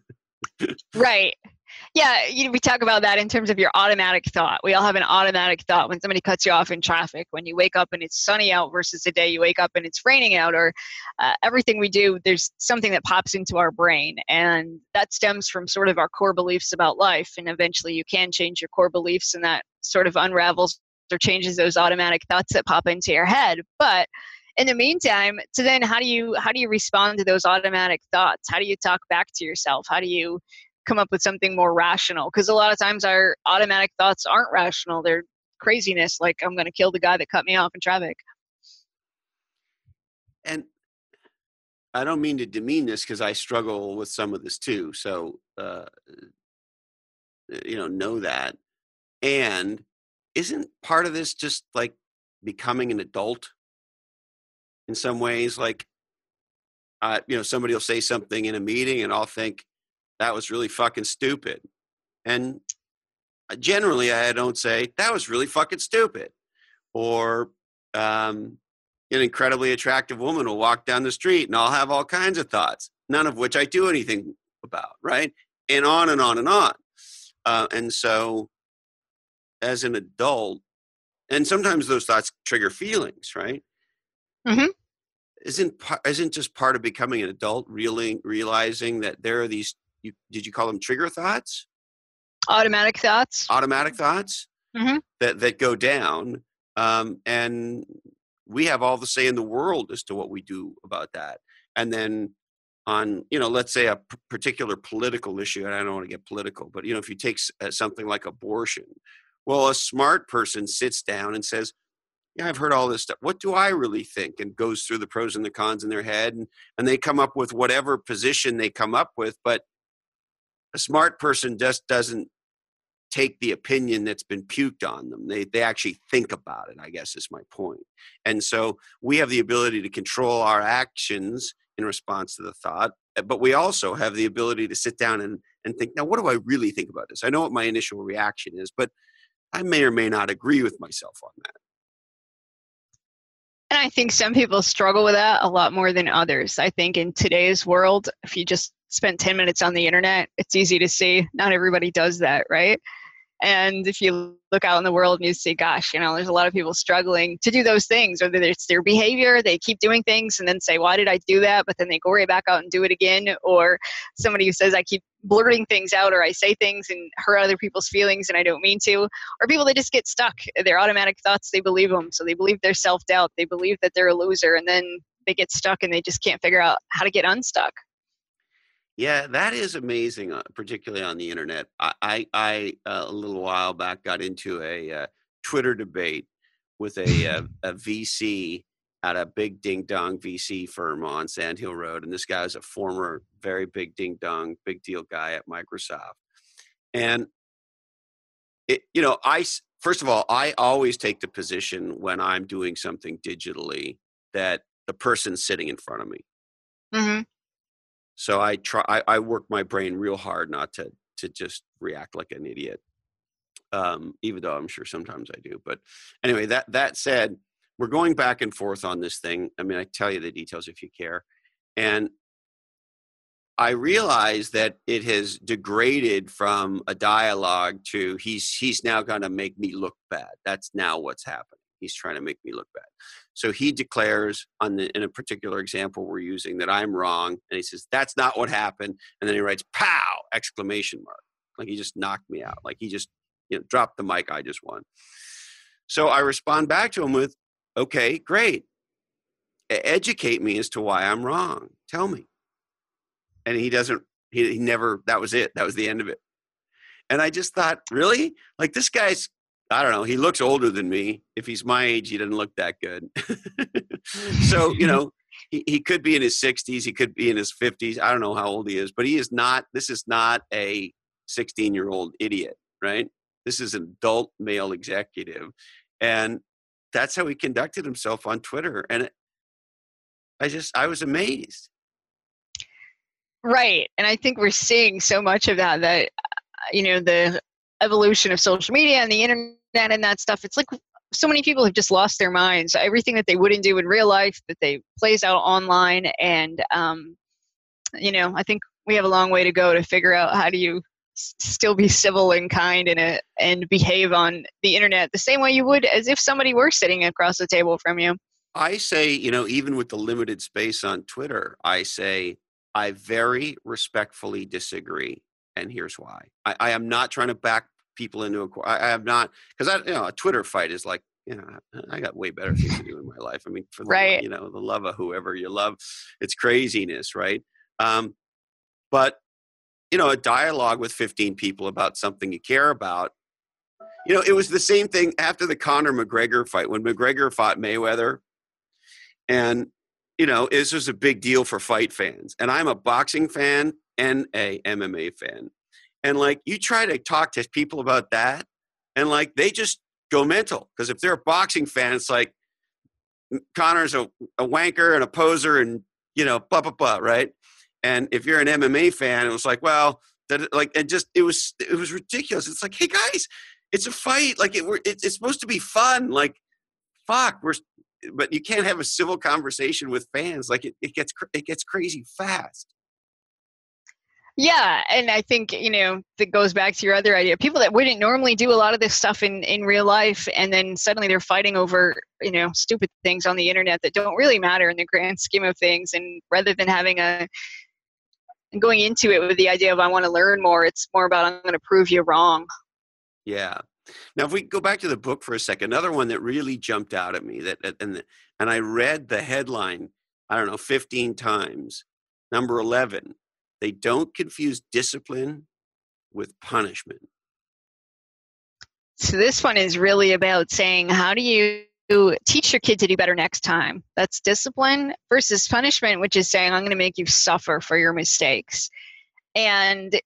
Right. Yeah, you know, we talk about that in terms of your automatic thought. We all have an automatic thought when somebody cuts you off in traffic, when you wake up and it's sunny out versus the day you wake up and it's raining out, or uh, everything we do, there's something that pops into our brain. And that stems from sort of our core beliefs about life. And eventually you can change your core beliefs, and that sort of unravels or changes those automatic thoughts that pop into your head. But in the meantime, so then how do you how do you respond to those automatic thoughts? How do you talk back to yourself? How do you come up with something more rational? Because a lot of times our automatic thoughts aren't rational. They're craziness, like I'm going to kill the guy that cut me off in traffic. And I don't mean to demean this, because I struggle with some of this too. So, uh, you know, know that. And isn't part of this just like becoming an adult in some ways? Like, uh, you know, somebody will say something in a meeting and I'll think, that was really fucking stupid. And generally I don't say, that was really fucking stupid. Or um, an incredibly attractive woman will walk down the street and I'll have all kinds of thoughts, none of which I do anything about, right? and on and on and on. Uh, and so as an adult, and sometimes those thoughts trigger feelings, right? Mm-hmm. Isn't isn't just part of becoming an adult really realizing that there are these, you, did you call them trigger thoughts? Automatic thoughts. Automatic thoughts Mm-hmm. that, that go down. Um, and we have all the say in the world as to what we do about that. And then on, you know, let's say a p- particular political issue, and I don't want to get political, but, you know, if you take s- uh, something like abortion, well, a smart person sits down and says, yeah, I've heard all this stuff. What do I really think? And goes through the pros and the cons in their head. And, and they come up with whatever position they come up with. But a smart person just doesn't take the opinion that's been puked on them. They they actually think about it, I guess is my point. And so we have the ability to control our actions in response to the thought, but we also have the ability to sit down and, and think, now, what do I really think about this? I know what my initial reaction is, but I may or may not agree with myself on that. And I think some people struggle with that a lot more than others. I think in today's world, if you just spend ten minutes on the internet, it's easy to see not everybody does that, right? And if you look out in the world and you see, gosh, you know, there's a lot of people struggling to do those things, whether it's their behavior, they keep doing things and then say, why did I do that? But then they go right back out and do it again. Or somebody who says, I keep blurting things out, or I say things and hurt other people's feelings and I don't mean to. Or people that just get stuck. Their automatic thoughts, they believe them. So they believe their self-doubt. They believe that they're a loser, and then they get stuck and they just can't figure out how to get unstuck. Yeah, that is amazing, uh, particularly on the internet. I, I, I uh, a little while back got into a uh, Twitter debate with a, uh, a V C at a big ding dong V C firm on Sand Hill Road, and this guy is a former very big ding dong, big deal guy at Microsoft. And it, you know, I first of all, I always take the position when I'm doing something digitally that the person's sitting in front of me. Mm-hmm. So I try. I, I work my brain real hard not to to just react like an idiot, um, even though I'm sure sometimes I do. But anyway, that that said, we're going back and forth on this thing. I mean, I tell you the details if you care, and I realize that it has degraded from a dialogue to he's he's now going to make me look bad. That's now what's happening. He's trying to make me look bad. So he declares on the, in a particular example we're using that I'm wrong. And he says, that's not what happened. And then he writes, pow, exclamation mark. Like he just knocked me out. Like he just, you know, dropped the mic. I just won. So I respond back to him with, okay, great. Educate me as to why I'm wrong. Tell me. And he doesn't, he, he never, that was it. That was the end of it. And I just thought, really? Like this guy's, I don't know. He looks older than me. If he's my age, he doesn't look that good. So, you know, he, he could be in his sixties. He could be in his fifties. I don't know how old he is, but he is not, this is not a sixteen-year-old idiot, right? This is an adult male executive. And that's how he conducted himself on Twitter. And it, I just, I was amazed. Right. And I think we're seeing so much of that, that, you know, the evolution of social media and the internet and that stuff, it's like so many people have just lost their minds. Everything that they wouldn't do in real life, that they plays out online. And, um, you know, I think we have a long way to go to figure out how do you s- still be civil and kind and, uh, and behave on the internet the same way you would as if somebody were sitting across the table from you. I say, you know, even with the limited space on Twitter, I say, I very respectfully disagree. And here's why. I, I am not trying to back people into a, I, I have not, because I, you know, a Twitter fight is like, you know, I got way better things to do in my life. I mean, for the, Right. you know, the love of whoever you love, it's craziness, right? Um, but, you know, a dialogue with fifteen people about something you care about, you know, it was the same thing after the Conor McGregor fight, when McGregor fought Mayweather. And, you know, this was a big deal for fight fans. And I'm a boxing fan and a M M A fan. And like, you try to talk to people about that and like, they just go mental. Because if they're a boxing fan, it's like, Connor's a, a wanker and a poser and, you know, blah, blah, blah, right? And if you're an M M A fan, it was like, well, that like, it just, it was, it was ridiculous. It's like, hey guys, it's a fight. Like it, we're, it, it's supposed to be fun. Like, fuck, we're, but you can't have a civil conversation with fans. Like it, it gets, it gets crazy fast. Yeah, and I think, you know, that goes back to your other idea. People that wouldn't normally do a lot of this stuff in, in real life, and then suddenly they're fighting over, you know, stupid things on the internet that don't really matter in the grand scheme of things. And rather than having a, going into it with the idea of I want to learn more, it's more about I'm going to prove you wrong. Yeah. Now, if we go back to the book for a second, another one that really jumped out at me that, and the, and I read the headline, I don't know, fifteen times. Number eleven, they don't confuse discipline with punishment. So this one is really about saying, how do you teach your kid to do better next time? That's discipline versus punishment, which is saying, I'm going to make you suffer for your mistakes. And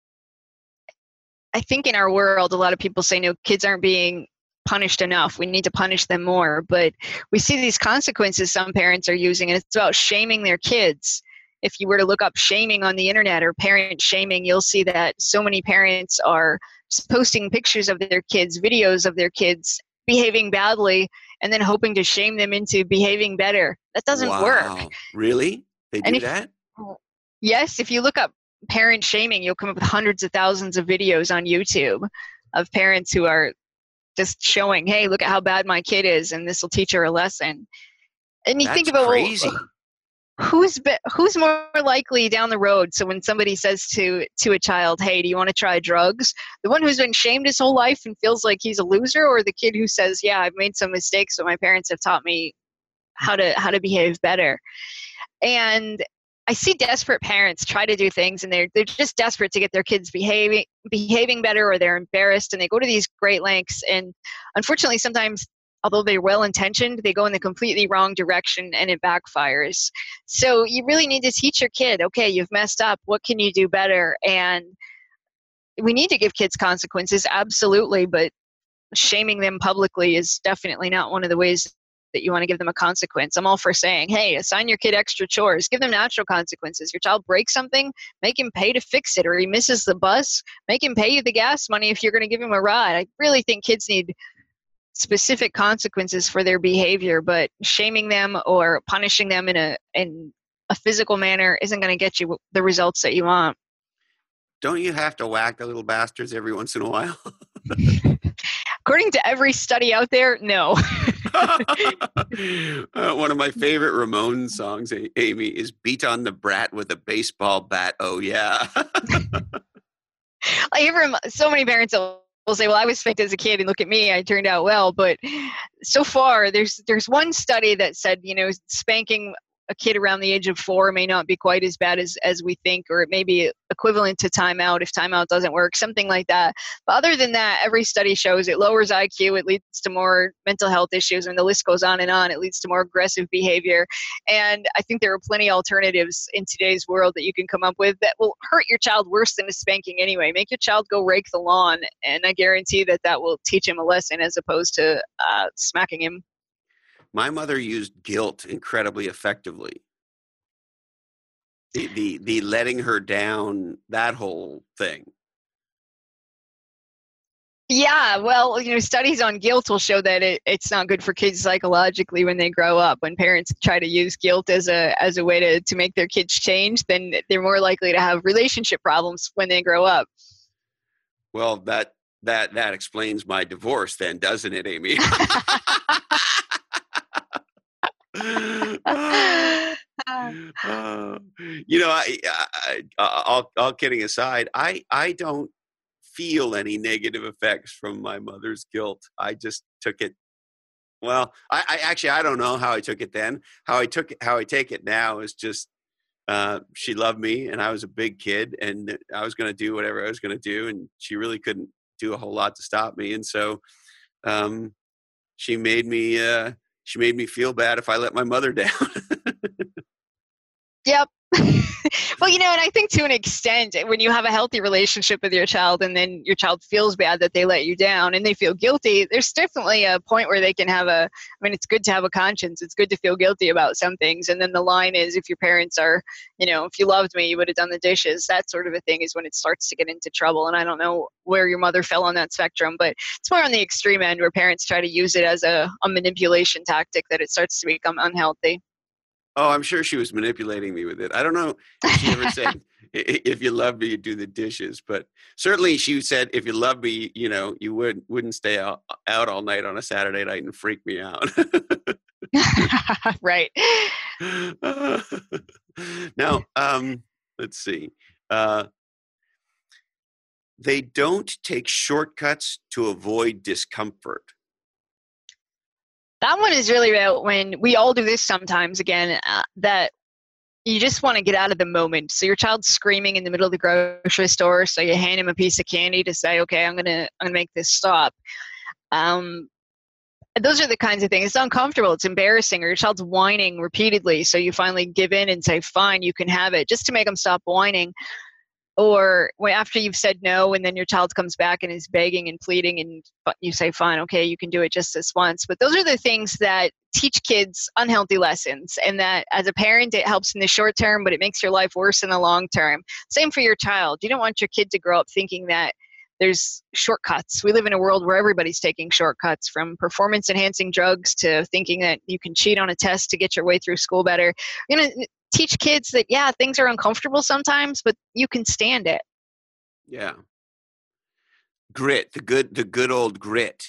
I think in our world, a lot of people say, no, kids aren't being punished enough. We need to punish them more. But we see these consequences some parents are using, and it's about shaming their kids. If you were to look up shaming on the internet or parent shaming, you'll see that so many parents are posting pictures of their kids, videos of their kids behaving badly, and then hoping to shame them into behaving better. That doesn't wow. work. Really? They do and if, that? Yes. If you look up parent shaming, you'll come up with hundreds of thousands of videos on YouTube of parents who are just showing, hey, look at how bad my kid is, and this will teach her a lesson. And you That's think about, crazy. Well, who's be, who's more likely down the road? So when somebody says to to a child, hey, do you want to try drugs? The one who's been shamed his whole life and feels like he's a loser, or the kid who says, yeah, I've made some mistakes, but my parents have taught me how to how to behave better. And I see desperate parents try to do things, and they're they're just desperate to get their kids behaving behaving better, or they're embarrassed, and they go to these great lengths. And unfortunately, sometimes, although they're well-intentioned, they go in the completely wrong direction, and it backfires. So you really need to teach your kid, okay, you've messed up. What can you do better? And we need to give kids consequences, absolutely, but shaming them publicly is definitely not one of the ways that you want to give them a consequence. I'm all for saying, hey, assign your kid extra chores, give them natural consequences. Your child breaks something, make him pay to fix it, or he misses the bus, make him pay you the gas money if you're going to give him a ride. I really think kids need specific consequences for their behavior, but shaming them or punishing them in a in a physical manner isn't going to get you the results that you want. Don't you have to whack the little bastards every once in a while? According to every study out there, no. uh, one of my favorite Ramones songs, Amy, is Beat on the Brat with a Baseball Bat. Oh, yeah. I hear from so many parents will say, well, I was spanked as a kid, and look at me, I turned out well. But so far, there's there's one study that said, you know, spanking a kid around the age of four may not be quite as bad as, as we think, or it may be equivalent to timeout if timeout doesn't work, something like that. But other than that, every study shows it lowers I Q, it leads to more mental health issues, and the list goes on and on. It leads to more aggressive behavior. And I think there are plenty of alternatives in today's world that you can come up with that will hurt your child worse than a spanking anyway. Make your child go rake the lawn, and I guarantee that that will teach him a lesson as opposed to uh, smacking him. My mother used guilt incredibly effectively. The, the the letting her down, that whole thing. Yeah, well, you know, studies on guilt will show that it, it's not good for kids psychologically when they grow up. When parents try to use guilt as a as a way to, to make their kids change, then they're more likely to have relationship problems when they grow up. Well, that that that explains my divorce then, doesn't it, Amy? uh, you know, I, I, I, all, all kidding aside, I, I don't feel any negative effects from my mother's guilt. I just took it. Well, I, I actually, I don't know how I took it then. How I took it, how I take it now is just, uh, she loved me, and I was a big kid, and I was going to do whatever I was going to do, and she really couldn't do a whole lot to stop me. And so, um, she made me, uh, She made me feel bad if I let my mother down. Yep. Well, you know, and I think to an extent, when you have a healthy relationship with your child and then your child feels bad that they let you down and they feel guilty, there's definitely a point where they can have a, I mean, it's good to have a conscience. It's good to feel guilty about some things. And then the line is, if your parents are, you know, if you loved me, you would have done the dishes. That sort of a thing is when it starts to get into trouble. And I don't know where your mother fell on that spectrum, but it's more on the extreme end where parents try to use it as a, a manipulation tactic that it starts to become unhealthy. Oh, I'm sure she was manipulating me with it. I don't know if she ever said, if you love me, you do the dishes. But certainly she said, if you love me, you know, you would, wouldn't stay out, out all night on a Saturday night and freak me out. Right. Uh, now, um, let's see. Uh, they don't take shortcuts to avoid discomfort. That one is really about when we all do this sometimes, again, uh, that you just want to get out of the moment. So your child's screaming in the middle of the grocery store, so you hand him a piece of candy to say, okay, I'm going to I'm gonna make this stop. Um, those are the kinds of things. It's uncomfortable. It's embarrassing. Or your child's whining repeatedly, so you finally give in and say, fine, you can have it, just to make them stop whining. Or after you've said no, and then your child comes back and is begging and pleading, and you say, fine, okay, you can do it just this once. But those are the things that teach kids unhealthy lessons, and that as a parent, it helps in the short term, but it makes your life worse in the long term. Same for your child. You don't want your kid to grow up thinking that there's shortcuts. We live in a world where everybody's taking shortcuts, from performance-enhancing drugs to thinking that you can cheat on a test to get your way through school better. You know, teach kids that, yeah, things are uncomfortable sometimes, but you can stand it. Yeah. Grit, the good, the good old grit.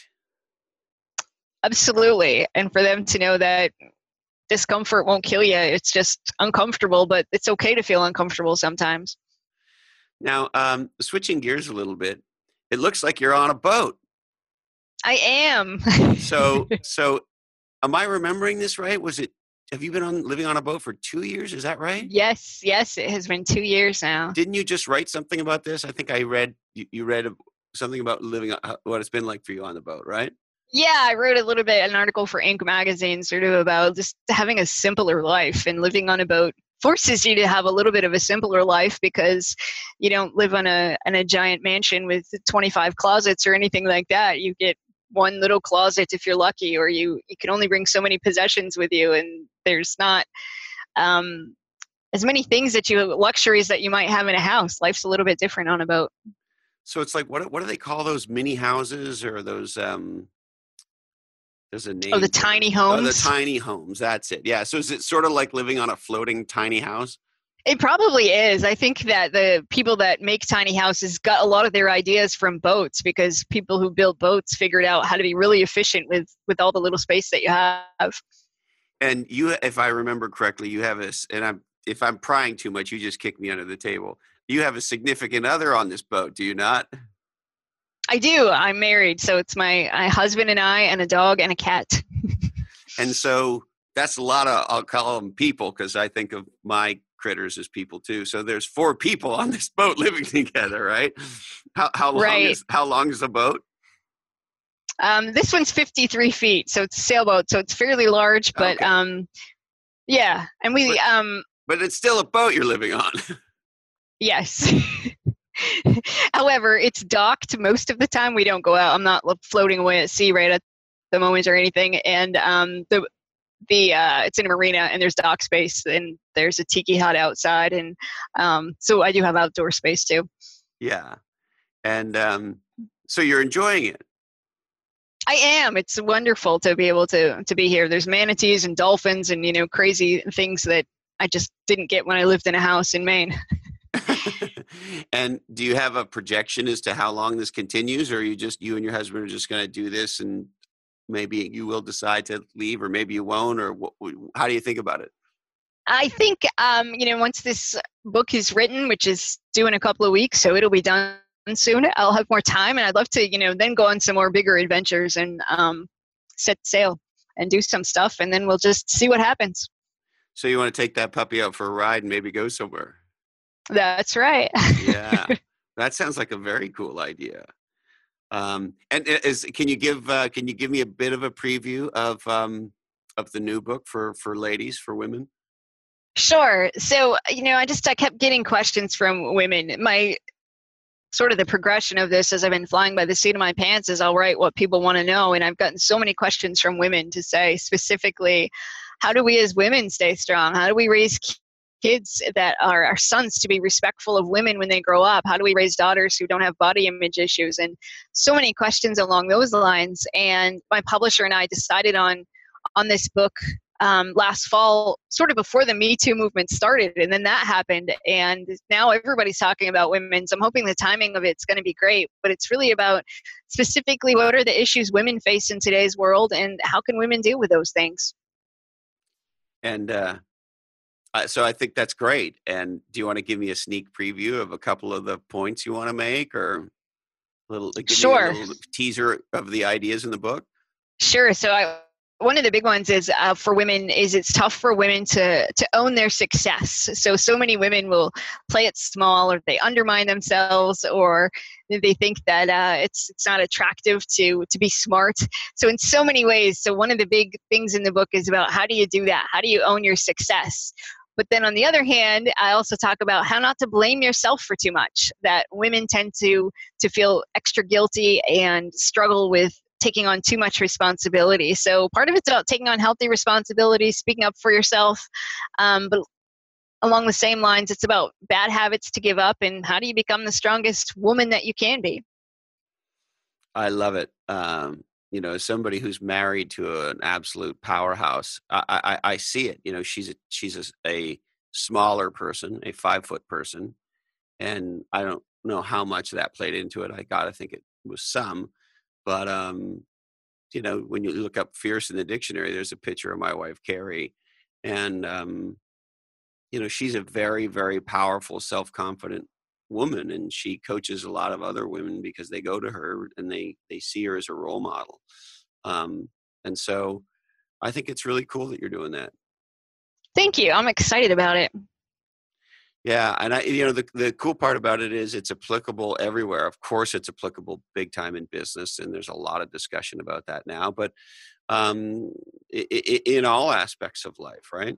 Absolutely. And for them to know that discomfort won't kill you. It's just uncomfortable, but it's okay to feel uncomfortable sometimes. Now, um, switching gears a little bit, it looks like you're on a boat. I am. so, so am I remembering this right? Was it, have you been on living on a boat for two years? Is that right? Yes. Yes. It has been two years now. Didn't you just write something about this? I think I read, you, you read something about living, what it's been like for you on the boat, right? Yeah, I wrote a little bit, an article for Inc magazine sort of about just having a simpler life, and living on a boat forces you to have a little bit of a simpler life, because you don't live on a, in a giant mansion with twenty-five closets or anything like that. You get one little closet if you're lucky, or you, you can only bring so many possessions with you, and there's not um, as many things that you, luxuries that you might have in a house. Life's a little bit different on a boat. So it's like, what what do they call those mini houses, or those, um, there's a name. Oh, the tiny homes? Oh, the tiny homes. That's it. Yeah. So is it sort of like living on a floating tiny house? It probably is. I think that the people that make tiny houses got a lot of their ideas from boats, because people who built boats figured out how to be really efficient with, with all the little space that you have. And you, if I remember correctly, you have a, and I'm, if I'm prying too much, you just kick me under the table. You have a significant other on this boat, do you not? I do. I'm married. So it's my, my husband and I, and a dog and a cat. And so that's a lot of, I'll call them people, because I think of my critters as people too. So there's four people on this boat living together, right? How, how long right. is, how long is the boat? Um, this one's fifty-three feet. So it's a sailboat. So it's fairly large, but okay. um, yeah. And we, but, um, but it's still a boat you're living on. Yes. However, it's docked most of the time. We don't go out. I'm not floating away at sea right at the moment or anything. And um, the the uh, it's in a marina, and there's dock space, and there's a tiki hut outside, and um, so I do have outdoor space too. Yeah, and um, so you're enjoying it. I am. It's wonderful to be able to to be here. There's manatees and dolphins, and you know, crazy things that I just didn't get when I lived in a house in Maine. And do you have a projection as to how long this continues, or are you just, you and your husband are just going to do this, and maybe you will decide to leave, or maybe you won't, or what, how do you think about it? I think, um, you know, once this book is written, which is due in a couple of weeks, so it'll be done soon, I'll have more time, and I'd love to, you know, then go on some more bigger adventures and um, set sail and do some stuff, and then we'll just see what happens. So you want to take that puppy out for a ride and maybe go somewhere? That's right. Yeah, that sounds like a very cool idea. Um, and is, can you give uh, can you give me a bit of a preview of um, of the new book for for ladies, for women? Sure. So, you know, I just I kept getting questions from women. My sort of the progression of this, as I've been flying by the seat of my pants, is I'll write what people want to know, and I've gotten so many questions from women to say specifically, how do we as women stay strong? How do we raise kids that are our sons to be respectful of women when they grow up? How do we raise daughters who don't have body image issues? And so many questions along those lines. And my publisher and I decided on on this book um, last fall, sort of before the Me Too movement started. And then that happened. And now everybody's talking about women. So I'm hoping the timing of it's going to be great. But it's really about specifically what are the issues women face in today's world and how can women deal with those things? And uh, uh, so I think that's great. And do you want to give me a sneak preview of a couple of the points you want to make, or a little, give sure. me a little teaser of the ideas in the book? Sure. So I, one of the big ones is uh, for women is it's tough for women to to own their success. So so many women will play it small, or they undermine themselves, or they think that uh, it's it's not attractive to to be smart. So in so many ways. So one of the big things in the book is about how do you do that? How do you own your success? But then on the other hand, I also talk about how not to blame yourself for too much. That women tend to to feel extra guilty and struggle with taking on too much responsibility. So part of it's about taking on healthy responsibility, speaking up for yourself. Um, but along the same lines, it's about bad habits to give up and how do you become the strongest woman that you can be? I love it. Um, you know, as somebody who's married to an absolute powerhouse, I, I, I see it. You know, she's a, she's a, a smaller person, a five foot person. And I don't know how much that played into it. I got to think it was some. But, um, you know, when you look up fierce in the dictionary, there's a picture of my wife, Carrie. And, um, you know, she's a very, very powerful, self-confident woman. And she coaches a lot of other women because they go to her and they, they see her as a role model. Um, and so I think it's really cool that you're doing that. Thank you. I'm excited about it. Yeah, and I, you know, the the cool part about it is it's applicable everywhere. Of course, it's applicable big time in business, and there's a lot of discussion about that now. But um, I, I, in all aspects of life, right?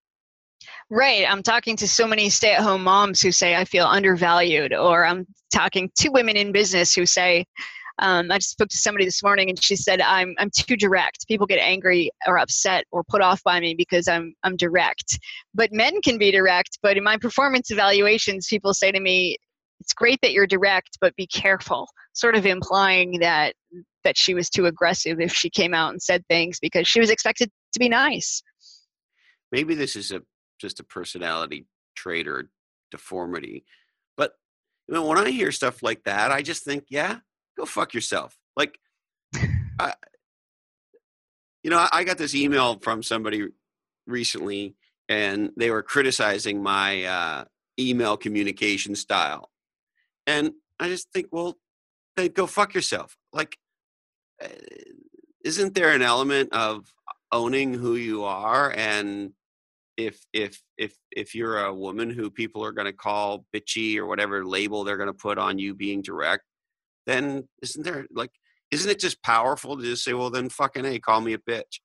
Right. I'm talking to so many stay-at-home moms who say I feel undervalued, or I'm talking to women in business who say, Um, I just spoke to somebody this morning and she said, I'm I'm too direct. People get angry or upset or put off by me because I'm I'm direct. But men can be direct. But in my performance evaluations, people say to me, it's great that you're direct, but be careful, sort of implying that that she was too aggressive if she came out and said things because she was expected to be nice. Maybe this is a just a personality trait or deformity. But you know, when I hear stuff like that, I just think, yeah, go fuck yourself. Like, I, you know, I, I got this email from somebody recently, and they were criticizing my uh, email communication style. And I just think, well, then go fuck yourself. Like, uh, isn't there an element of owning who you are? And if if if if you're a woman who people are going to call bitchy or whatever label they're going to put on you being direct, then isn't there like, isn't it just powerful to just say, well, then fucking A, call me a bitch?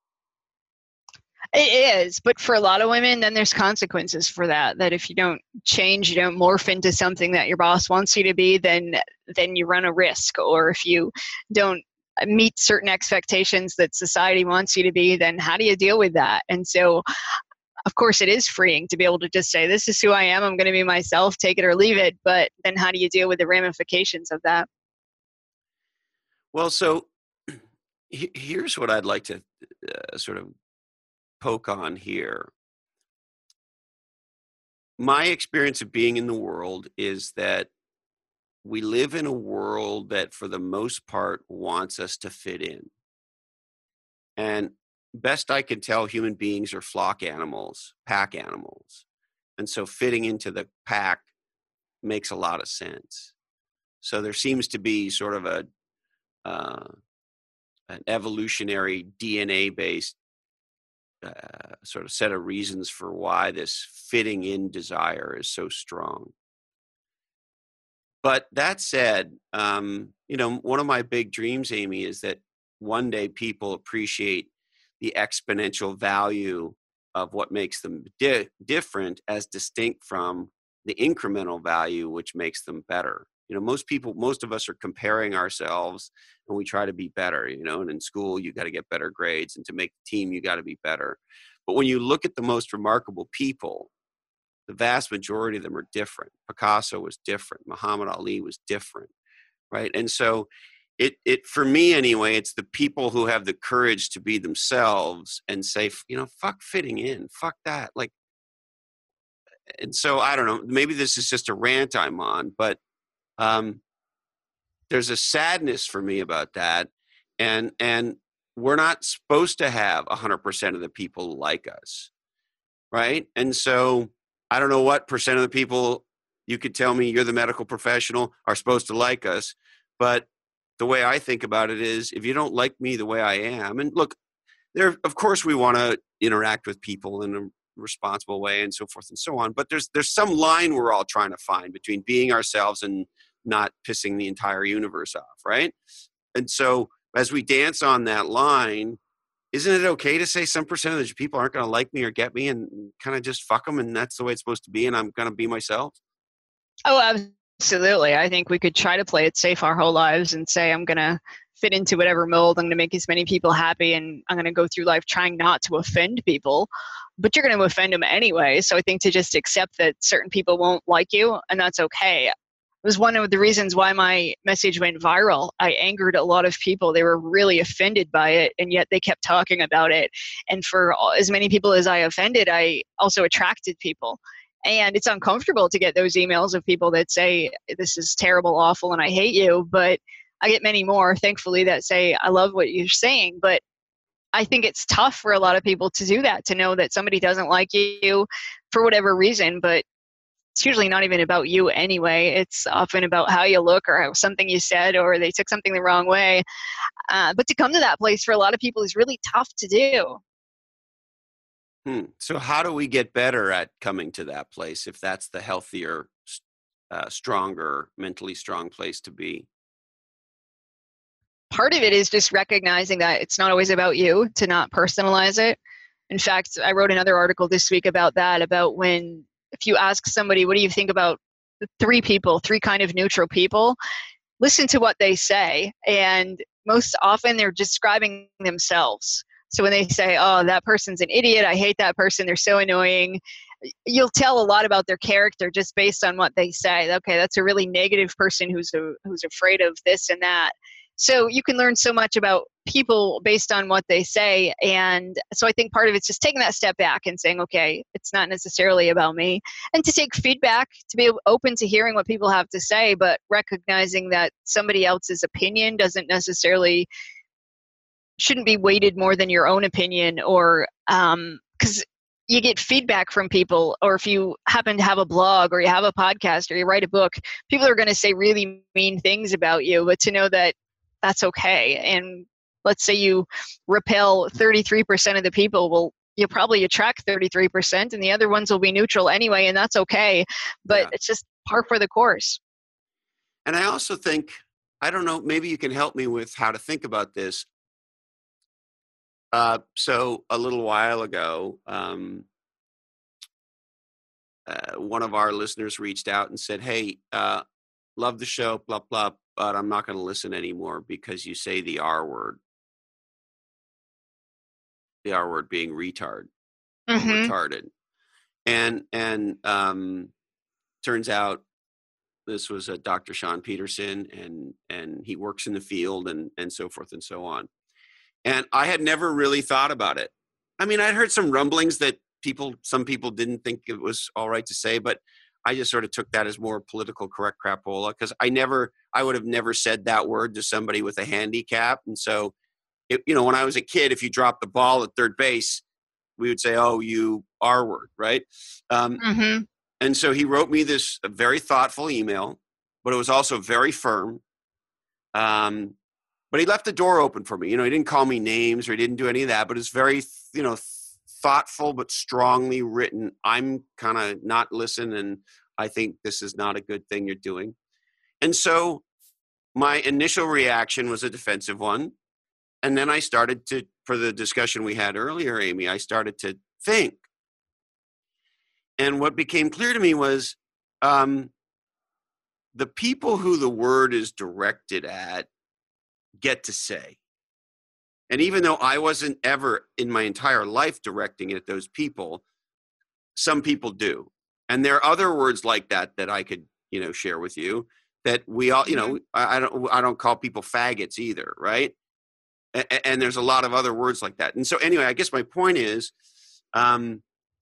It is, but for a lot of women, then there's consequences for that. That if you don't change, you don't morph into something that your boss wants you to be, then then you run a risk. Or if you don't meet certain expectations that society wants you to be, then how do you deal with that? And so, of course, it is freeing to be able to just say, this is who I am. I'm going to be myself, take it or leave it. But then how do you deal with the ramifications of that? Well, so here's what I'd like to uh, sort of poke on here. My experience of being in the world is that we live in a world that for the most part wants us to fit in. And best I can tell, human beings are flock animals, pack animals. And so fitting into the pack makes a lot of sense. So there seems to be sort of a uh, an evolutionary D N A-based uh, sort of set of reasons for why this fitting in desire is so strong. But that said, um, you know, one of my big dreams, Amy, is that one day people appreciate the exponential value of what makes them di- different as distinct from the incremental value which makes them better. You know, most people, most of us are comparing ourselves and we try to be better, you know, and in school, you got to get better grades, and to make the team, you got to be better. But when you look at the most remarkable people, the vast majority of them are different. Picasso was different. Muhammad Ali was different, right? And so it, it, for me anyway, it's the people who have the courage to be themselves and say, you know, fuck fitting in, fuck that. Like, and so I don't know, maybe this is just a rant I'm on, but um, there's a sadness for me about that. And, and we're not supposed to have a hundred percent of the people like us. Right. And so I don't know what percent of the people, you could tell me, you're the medical professional, are supposed to like us. But the way I think about it is, if you don't like me the way I am, and look, there, of course we want to interact with people in a responsible way and so forth and so on. But there's, there's some line we're all trying to find between being ourselves and not pissing the entire universe off. Right. And so as we dance on that line, isn't it okay to say some percentage of people aren't going to like me or get me and kind of just fuck them, and that's the way it's supposed to be, and I'm going to be myself? Oh, absolutely. I think we could try to play it safe our whole lives and say, I'm going to fit into whatever mold. I'm going to make as many people happy, and I'm going to go through life trying not to offend people. But you're going to offend them anyway. So I think to just accept that certain people won't like you, and that's okay. It was one of the reasons why my message went viral. I angered a lot of people. They were really offended by it, and yet they kept talking about it. And for as many people as I offended, I also attracted people. And it's uncomfortable to get those emails of people that say, this is terrible, awful, and I hate you. But I get many more, thankfully, that say, I love what you're saying. But I think it's tough for a lot of people to do that, to know that somebody doesn't like you for whatever reason, but it's usually not even about you anyway. It's often about how you look or how something you said, or they took something the wrong way. Uh, but to come to that place for a lot of people is really tough to do. Hmm. So how do we get better at coming to that place, if that's the healthier, uh, stronger, mentally strong place to be? Part of it is just recognizing that it's not always about you, to not personalize it. In fact, I wrote another article this week about that, about when, if you ask somebody, what do you think about three people, three kind of neutral people, listen to what they say. And most often they're describing themselves. So when they say, oh, that person's an idiot, I hate that person, they're so annoying, you'll tell a lot about their character just based on what they say. Okay, that's a really negative person who's a, who's afraid of this and that. So you can learn so much about people based on what they say. And so I think part of it's just taking that step back and saying, okay, it's not necessarily about me. And to take feedback, to be open to hearing what people have to say, but recognizing that somebody else's opinion doesn't necessarily, shouldn't be weighted more than your own opinion. Or um, because you get feedback from people, or if you happen to have a blog or you have a podcast or you write a book, people are going to say really mean things about you, but to know that that's okay. And let's say you repel thirty-three percent of the people, well, you'll probably attract thirty-three percent, and the other ones will be neutral anyway, and that's okay. But yeah, it's just par for the course. And I also think, I don't know, maybe you can help me with how to think about this. Uh, so a little while ago, um, uh, one of our listeners reached out and said, hey, uh, love the show, blah, blah, but I'm not going to listen anymore because you say the R word. The R word being retard, mm-hmm. retarded. And, and um, turns out this was a Doctor Sean Peterson, and, and he works in the field, and, and so forth and so on. And I had never really thought about it. I mean, I'd heard some rumblings that people, some people didn't think it was all right to say, but I just sort of took that as more political correct crapola, because I never, I would have never said that word to somebody with a handicap. And so, it, you know, when I was a kid, if you dropped the ball at third base, we would say, oh, you R word, right? Um, mm-hmm. And so he wrote me this very thoughtful email, but it was also very firm. Um, but he left the door open for me. You know, he didn't call me names or he didn't do any of that, but it's very, you know, thoughtful but strongly written. I'm kind of not listening, and I think this is not a good thing you're doing. And so my initial reaction was a defensive one. And then I started to, for the discussion we had earlier, Amy, I started to think. And what became clear to me was um, the people who the word is directed at get to say. And even though I wasn't ever in my entire life directing it at those people, some people do. And there are other words like that that I could, you know, share with you that we all, you know, I, I don't, I don't call people faggots either, right? And, and there's a lot of other words like that. And so, anyway, I guess my point is, um,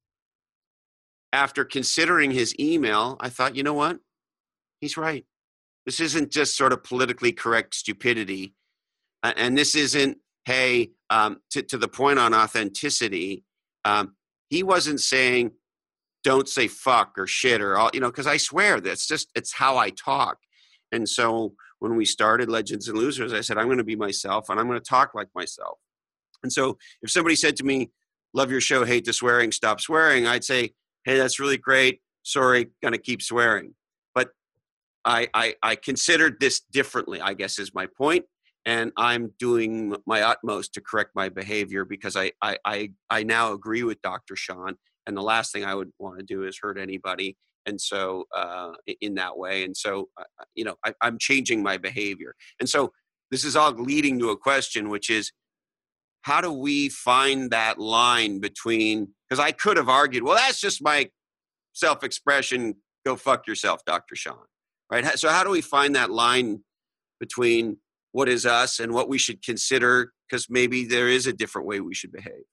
after considering his email, I thought, you know what? He's right. This isn't just sort of politically correct stupidity, uh, and this isn't, hey, um, to, to the point on authenticity. Um, he wasn't saying, don't say fuck or shit or all, you know, because I swear that's just, it's how I talk. And so when we started Legends and Losers, I said, I'm going to be myself and I'm going to talk like myself. And so if somebody said to me, love your show, hate the swearing, stop swearing, I'd say, hey, that's really great. Sorry, going to keep swearing. But I, I, I considered this differently, I guess is my point. And I'm doing my utmost to correct my behavior because I, I, I, I now agree with Doctor Sean. And the last thing I would want to do is hurt anybody. And so uh, in that way. And so, uh, you know, I, I'm changing my behavior. And so this is all leading to a question, which is, how do we find that line between, because I could have argued, well, that's just my self-expression. Go fuck yourself, Doctor Sean. Right. So how do we find that line between what is us and what we should consider? Because maybe there is a different way we should behave.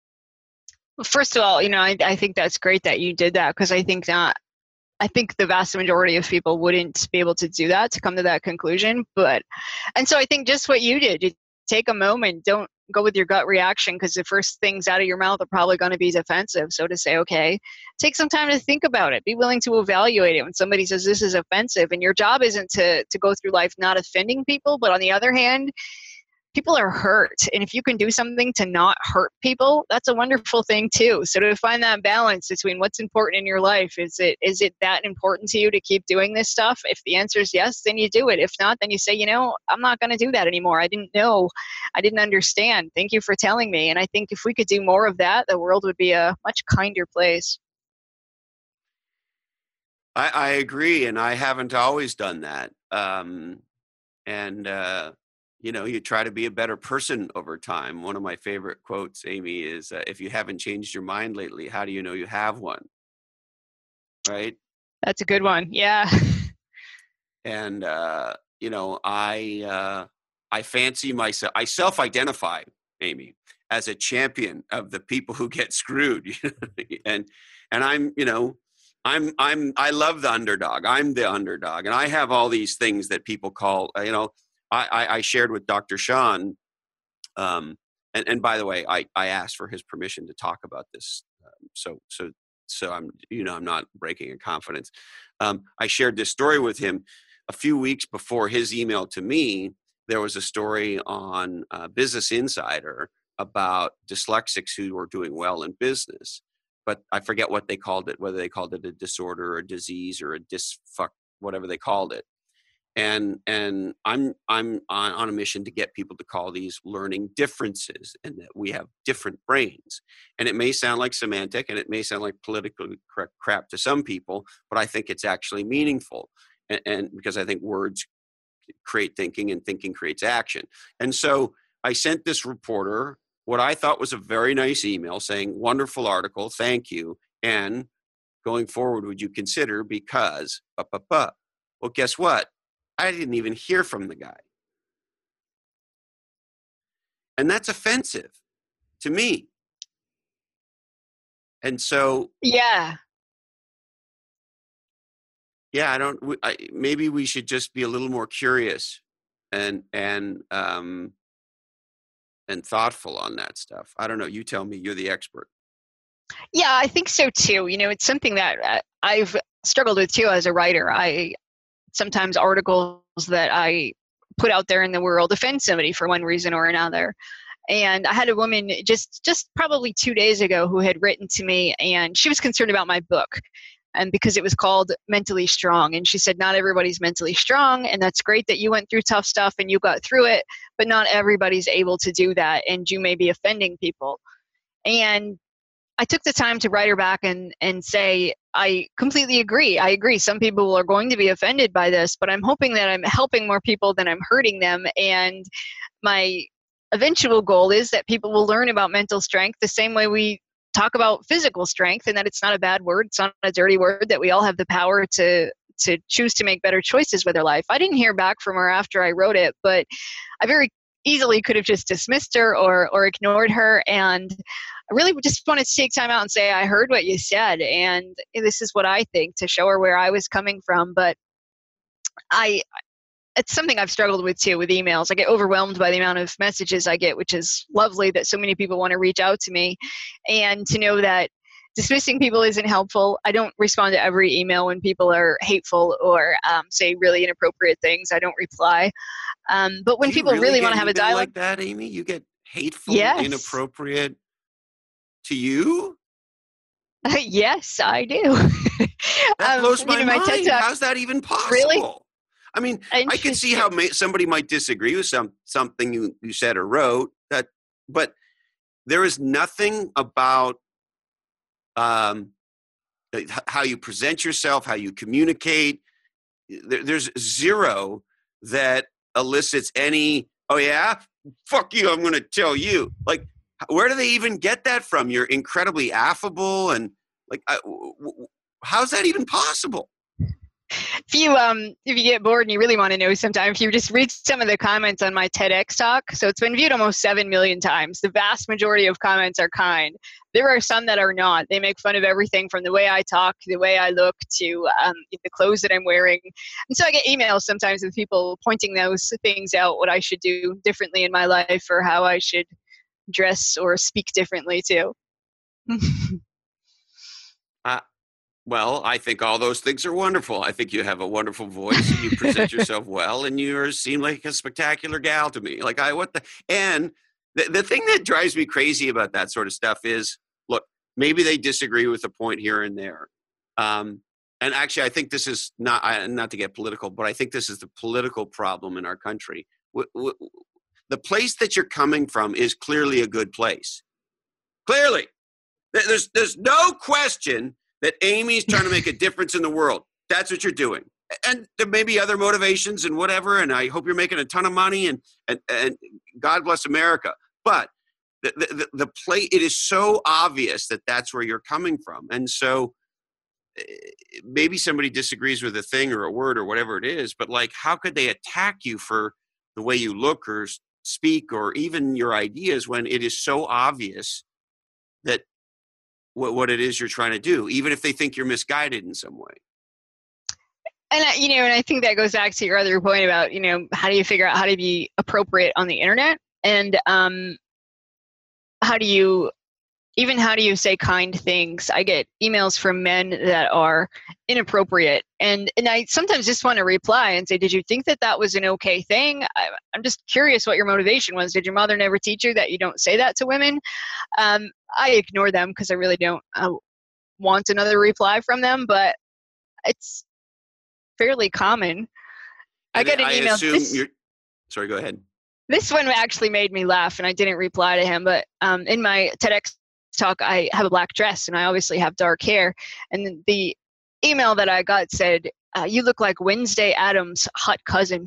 Well, first of all, you know, I, I think that's great that you did that, because I think that I think the vast majority of people wouldn't be able to do that, to come to that conclusion. But, and so I think just what you did, you take a moment, don't go with your gut reaction, because the first things out of your mouth are probably going to be defensive. So to say, okay, take some time to think about it. Be willing to evaluate it when somebody says this is offensive. And your job isn't to, to go through life not offending people, but on the other hand, people are hurt. And if you can do something to not hurt people, that's a wonderful thing too. So to find that balance between what's important in your life, is it is it that important to you to keep doing this stuff? If the answer is yes, then you do it. If not, then you say, you know, I'm not going to do that anymore. I didn't know. I didn't understand. Thank you for telling me. And I think if we could do more of that, the world would be a much kinder place. I, I agree. And I haven't always done that. Um, and, uh, you know, you try to be a better person over time. One of my favorite quotes, Amy, is uh, if you haven't changed your mind lately, how do you know you have one? Right? That's a good one. Yeah. And, uh, you know, I, uh, I fancy myself, I self-identify, Amy, as a champion of the people who get screwed. and, and I'm, you know, I'm, I'm, I love the underdog. I'm the underdog. And I have all these things that people call, uh, you know, I, I shared with Doctor Sean, um, and, and by the way, I, I asked for his permission to talk about this. Um, so, so, so I'm, you know, I'm not breaking a confidence. Um, I shared this story with him a few weeks before his email to me. There was a story on uh, Business Insider about dyslexics who were doing well in business, but I forget what they called it, whether they called it a disorder or a disease or a dysfuck, whatever they called it. And and I'm I'm on, on a mission to get people to call these learning differences, and that we have different brains. And it may sound like semantic, and it may sound like politically correct crap to some people, but I think it's actually meaningful, and, and because I think words create thinking, and thinking creates action. And so I sent this reporter what I thought was a very nice email saying, "Wonderful article, thank you, and going forward, would you consider because ba ba ba." Well, guess what? I didn't even hear from the guy. And that's offensive to me. And so, yeah, yeah, I don't, I, maybe we should just be a little more curious and, and, um, and thoughtful on that stuff. I don't know. You tell me, you're the expert. Yeah, I think so too. You know, it's something that I've struggled with too as a writer. I, sometimes articles that I put out there in the world offend somebody for one reason or another. And I had a woman just, just probably two days ago who had written to me, and she was concerned about my book, and because it was called Mentally Strong. And she said, not everybody's mentally strong, and that's great that you went through tough stuff and you got through it, but not everybody's able to do that, and you may be offending people. And I took the time to write her back and, and say, I completely agree. I agree. Some people are going to be offended by this, but I'm hoping that I'm helping more people than I'm hurting them. And my eventual goal is that people will learn about mental strength the same way we talk about physical strength, and that it's not a bad word. It's not a dirty word, that we all have the power to to choose to make better choices with her life. I didn't hear back from her after I wrote it, but I very easily could have just dismissed her or or ignored her. And I really just wanted to take time out and say, I heard what you said, and this is what I think, to show her where I was coming from. But I, it's something I've struggled with too, with emails. I get overwhelmed by the amount of messages I get, which is lovely that so many people want to reach out to me. And to know that dismissing people isn't helpful. I don't respond to every email when people are hateful or um, say really inappropriate things. I don't reply. Um, but when people really, really want to have a dialogue like that, Amy, you get hateful, yes. inappropriate to you? Uh, yes, I do. That um, blows my you know, mind. My TED Talk, how's that even possible? Really? I mean, I can see how may, somebody might disagree with some something you, you said or wrote, that, but there is nothing about um, how you present yourself, how you communicate. There, there's zero that elicits any, oh yeah, fuck you, I'm going to tell you. Like, where do they even get that from? You're incredibly affable, and like, I, w- w- how's that even possible? If you um if you get bored and you really want to know sometime, if you just read some of the comments on my TEDx talk, so it's been viewed almost seven million times. The vast majority of comments are kind. There are some that are not. They make fun of everything from the way I talk, the way I look, to um, the clothes that I'm wearing. And so I get emails sometimes with people pointing those things out, what I should do differently in my life, or how I should dress or speak differently too. uh, well, I think all those things are wonderful. I think you have a wonderful voice, and you present yourself well, and you seem like a spectacular gal to me. Like, I, what the, and the, the thing that drives me crazy about that sort of stuff is, look, maybe they disagree with a point here and there. Um, and actually, I think this is not, I, not to get political, but I think this is the political problem in our country. W- w- the place that you're coming from is clearly a good place. Clearly. There's, there's no question that Amy's trying to make a difference in the world. That's what you're doing. And there may be other motivations and whatever, and I hope you're making a ton of money, and and, and God bless America. But the, the, the play, it is so obvious that that's where you're coming from. And so maybe somebody disagrees with a thing or a word or whatever it is, but like, how could they attack you for the way you look or speak or even your ideas when it is so obvious that what, what it is you're trying to do, even if they think you're misguided in some way? And, you know, and I think that goes back to your other point about, you know, how do you figure out how to be appropriate on the internet? And um, how do you, even how do you say kind things? I get emails from men that are inappropriate. And, and I sometimes just want to reply and say, did you think that that was an okay thing? I, I'm just curious what your motivation was. Did your mother never teach you that you don't say that to women? Um, I ignore them because I really don't uh, want another reply from them, but it's fairly common. And I get an I email. Assume this, you're, sorry, go ahead. This one actually made me laugh, and I didn't reply to him. But um, in my TEDx talk, I have a black dress, and I obviously have dark hair. And the email that I got said, uh, "You look like Wednesday Addams' hot cousin."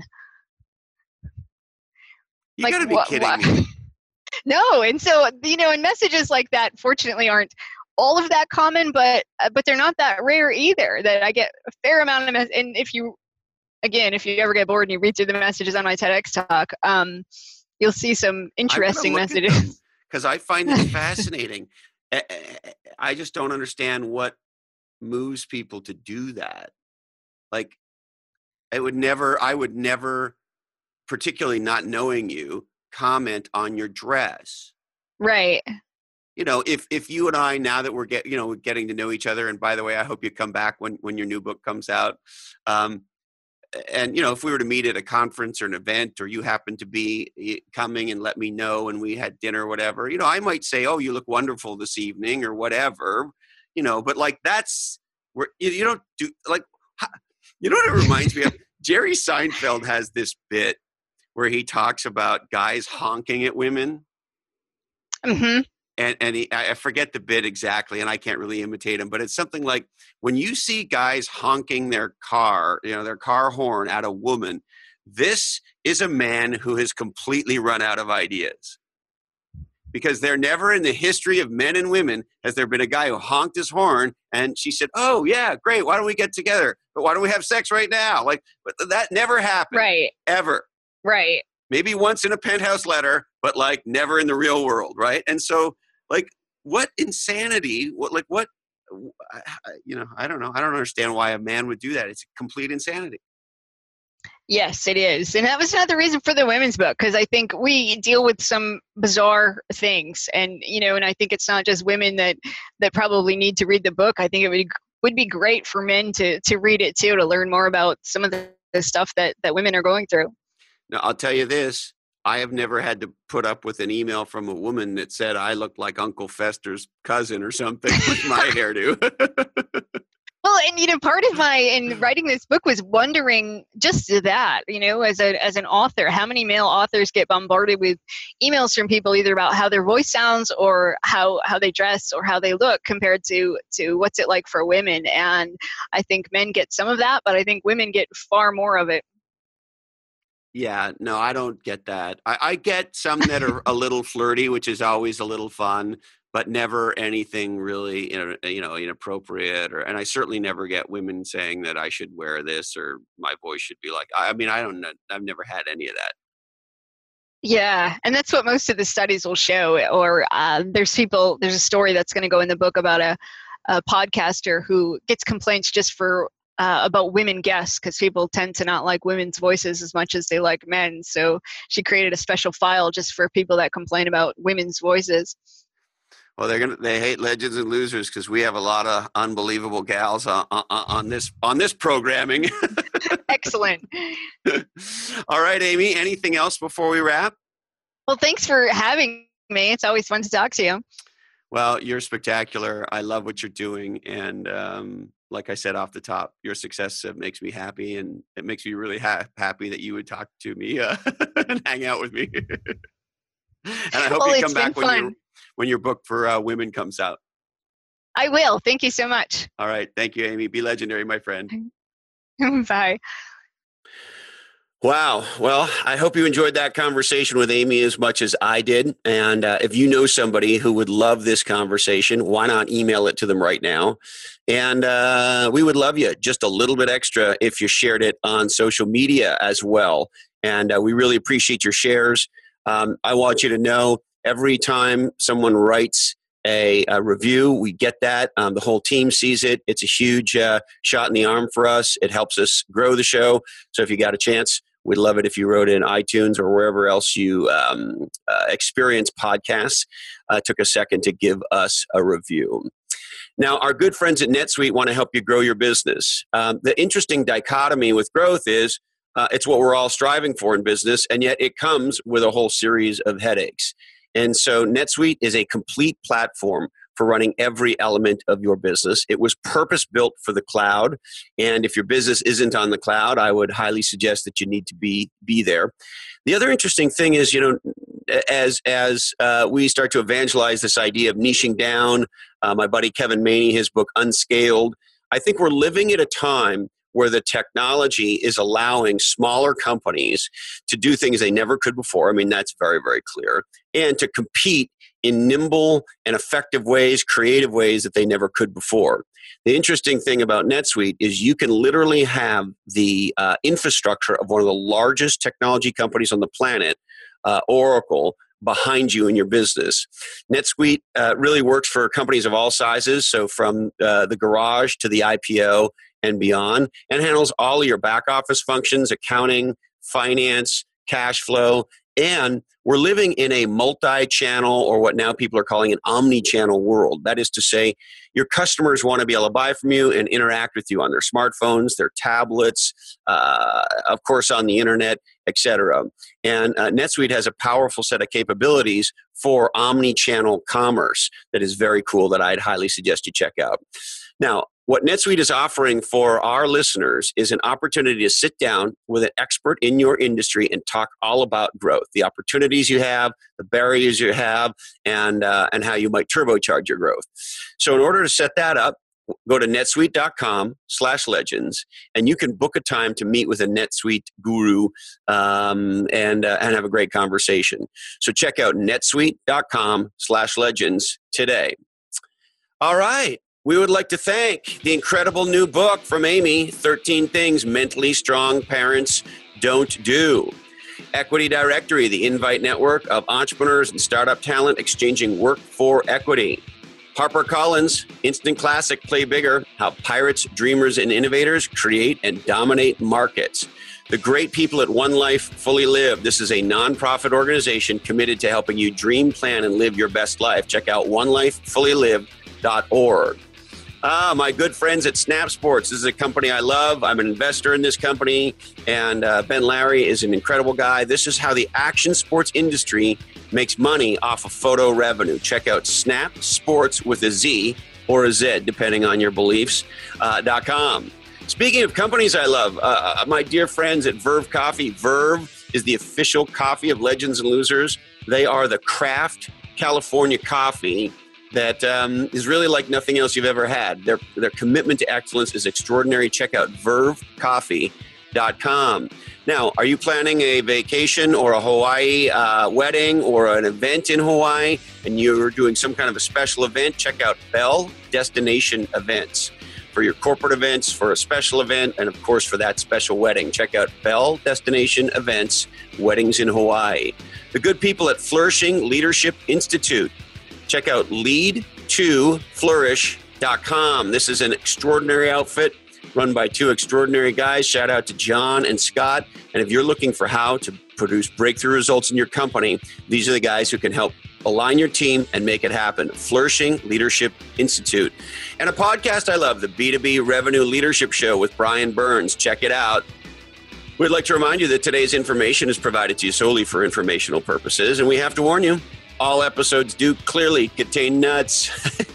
You like, gotta be what, kidding what? me. No, and so, you know, and messages like that, fortunately, aren't all of that common, but uh, but they're not that rare either. That I get a fair amount of, mes- and if you, again, if you ever get bored and you read through the messages on my TEDx talk, um, you'll see some interesting messages. Because I find it fascinating. I just don't understand what moves people to do that. Like, I would never, I would never, particularly not knowing you, comment on your dress. Right. You know, if if you and I, now that we're get, you know, getting to know each other, and by the way, I hope you come back when when your new book comes out. Um, and you know, if we were to meet at a conference or an event, or you happen to be coming and let me know, and we had dinner or whatever, you know, I might say, "Oh, you look wonderful this evening," or whatever. You know, but like, that's where you, you don't do, like, you know what it reminds me of? Jerry Seinfeld has this bit where he talks about guys honking at women. Mm-hmm. And and he, I forget the bit exactly, and I can't really imitate him, but it's something like, when you see guys honking their car, you know, their car horn at a woman, this is a man who has completely run out of ideas. because there never in the history of men and women has there been a guy who honked his horn and she said, oh, yeah, great. Why don't we get together? But why don't we have sex right now? Like, but that never happened. Right. Ever. Right. Maybe once in a penthouse letter, but like never in the real world. Right. And so like what insanity, what, like what, you know, I don't know. I don't understand why a man would do that. It's complete insanity. Yes, it is. And that was another reason for the women's book, because I think we deal with some bizarre things. And, you know, and I think it's not just women that, that probably need to read the book. I think it would, would be great for men to, to read it too, to learn more about some of the, the stuff that, that women are going through. Now, I'll tell you this. I have never had to put up with an email from a woman that said I looked like Uncle Fester's cousin or something with my hairdo. Well, and you know, part of my in writing this book was wondering just that, you know, as a as an author, how many male authors get bombarded with emails from people either about how their voice sounds or how how they dress or how they look compared to to what's it like for women. And I think men get some of that, but I think women get far more of it. Yeah, no, I don't get that. I, I get some that are a little flirty, which is always a little fun, but never anything really, you know, inappropriate. Or, and I certainly never get women saying that I should wear this or my voice should be like. I mean, I don't know. I've never had any of that. Yeah, and that's what most of the studies will show. Or uh, there's people. There's a story that's going to go in the book about a, a podcaster who gets complaints just for. Uh, about women guests, because people tend to not like women's voices as much as they like men. So she created a special file just for people that complain about women's voices. Well, they're gonna they hate Legends and Losers because we have a lot of unbelievable gals on, on, on this on this programming. Excellent. All right, Amy. Anything else before we wrap? Well, thanks for having me. It's always fun to talk to you. Well, you're spectacular. I love what you're doing, and um, like I said off the top, your success uh, makes me happy, and it makes me really ha- happy that you would talk to me uh, and hang out with me. And I hope well, you come back when, you're, when your book for uh, women comes out. I will. Thank you so much. All right. Thank you, Amy. Be legendary, my friend. Bye. Wow. Well, I hope you enjoyed that conversation with Amy as much as I did. And uh, if you know somebody who would love this conversation, why not email it to them right now? And uh, we would love you just a little bit extra if you shared it on social media as well. And uh, we really appreciate your shares. Um, I want you to know every time someone writes a, a review, we get that. Um, the whole team sees it. It's a huge uh, shot in the arm for us. It helps us grow the show. So if you got a chance, we'd love it if you wrote in iTunes or wherever else you um, uh, experience podcasts. Uh, took a second to give us a review. Now, our good friends at NetSuite want to help you grow your business. Um, the interesting dichotomy with growth is uh, it's what we're all striving for in business, and yet it comes with a whole series of headaches. And so NetSuite is a complete platform for running every element of your business. It was purpose-built for the cloud. And if your business isn't on the cloud, I would highly suggest that you need to be, be there. The other interesting thing is, you know, as, as uh, we start to evangelize this idea of niching down, uh, my buddy Kevin Maney, his book Unscaled, I think we're living at a time where the technology is allowing smaller companies to do things they never could before. I mean, that's very, very clear. And to compete in nimble and effective ways, creative ways that they never could before. The interesting thing about NetSuite is you can literally have the uh, infrastructure of one of the largest technology companies on the planet, uh, Oracle, behind you in your business. NetSuite uh, really works for companies of all sizes, so from uh, the garage to the I P O and beyond, and handles all of your back office functions, accounting, finance, cash flow, and we're living in a multi-channel, or what now people are calling an omni-channel world. That is to say, your customers want to be able to buy from you and interact with you on their smartphones, their tablets, uh, of course on the internet, et cetera. And uh, NetSuite has a powerful set of capabilities for omni-channel commerce that is very cool that I'd highly suggest you check out. Now, what NetSuite is offering for our listeners is an opportunity to sit down with an expert in your industry and talk all about growth, the opportunities you have, the barriers you have, and uh, and how you might turbocharge your growth. So in order to set that up, go to netsuite.com slash legends, and you can book a time to meet with a NetSuite guru um, and, uh, and have a great conversation. So check out netsuite.com slash legends today. All right. We would like to thank the incredible new book from Amy, thirteen Things Mentally Strong Parents Don't Do. Equity Directory, the invite network of entrepreneurs and startup talent exchanging work for equity. HarperCollins, instant classic, Play Bigger, How Pirates, Dreamers, and Innovators Create and Dominate Markets. The great people at One Life Fully Live. This is a nonprofit organization committed to helping you dream, plan, and live your best life. Check out one life fully live dot org. Ah, my good friends at Snap Sports. This is a company I love. I'm an investor in this company, and uh, Ben Larry is an incredible guy. This is how the action sports industry makes money off of photo revenue. Check out Snap Sports with a Z or a Z, depending on your beliefs, uh, dot com. Speaking of companies I love, uh, my dear friends at Verve Coffee. Verve is the official coffee of Legends and Losers. They are the craft California coffee that um, is really like nothing else you've ever had. Their, their commitment to excellence is extraordinary. Check out verve coffee dot com. Now, are you planning a vacation or a Hawaii uh, wedding or an event in Hawaii, and you're doing some kind of a special event? Check out Bell Destination Events. For your corporate events, for a special event, and of course for that special wedding. Check out Bell Destination Events, Weddings in Hawaii. The good people at Flourishing Leadership Institute. Check out lead to flourish dot com. This is an extraordinary outfit run by two extraordinary guys. Shout out to John and Scott. And if you're looking for how to produce breakthrough results in your company, these are the guys who can help align your team and make it happen. Flourishing Leadership Institute. And a podcast I love, the B two B Revenue Leadership Show with Brian Burns. Check it out. We'd like to remind you that today's information is provided to you solely for informational purposes, and we have to warn you, all episodes do clearly contain nuts.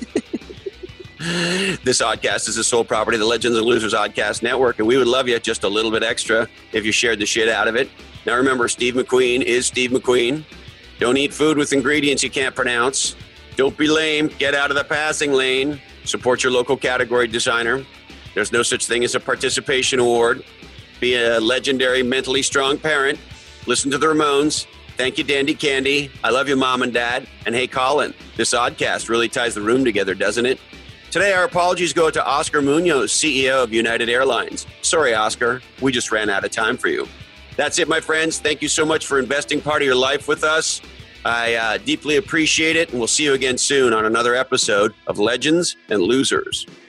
This oddcast is the sole property of the Legends and Losers Oddcast Network, and we would love you just a little bit extra if you shared the shit out of it. Now remember, Steve McQueen is Steve McQueen. Don't eat food with ingredients you can't pronounce. Don't be lame. Get out of the passing lane. Support your local category designer. There's no such thing as a participation award. Be a legendary, mentally strong parent. Listen to the Ramones. Thank you, Dandy Candy. I love you, Mom and Dad. And hey, Colin, this oddcast really ties the room together, doesn't it? Today, our apologies go to Oscar Munoz, C E O of United Airlines. Sorry, Oscar. We just ran out of time for you. That's it, my friends. Thank you so much for investing part of your life with us. I uh, deeply appreciate it, and we'll see you again soon on another episode of Legends and Losers.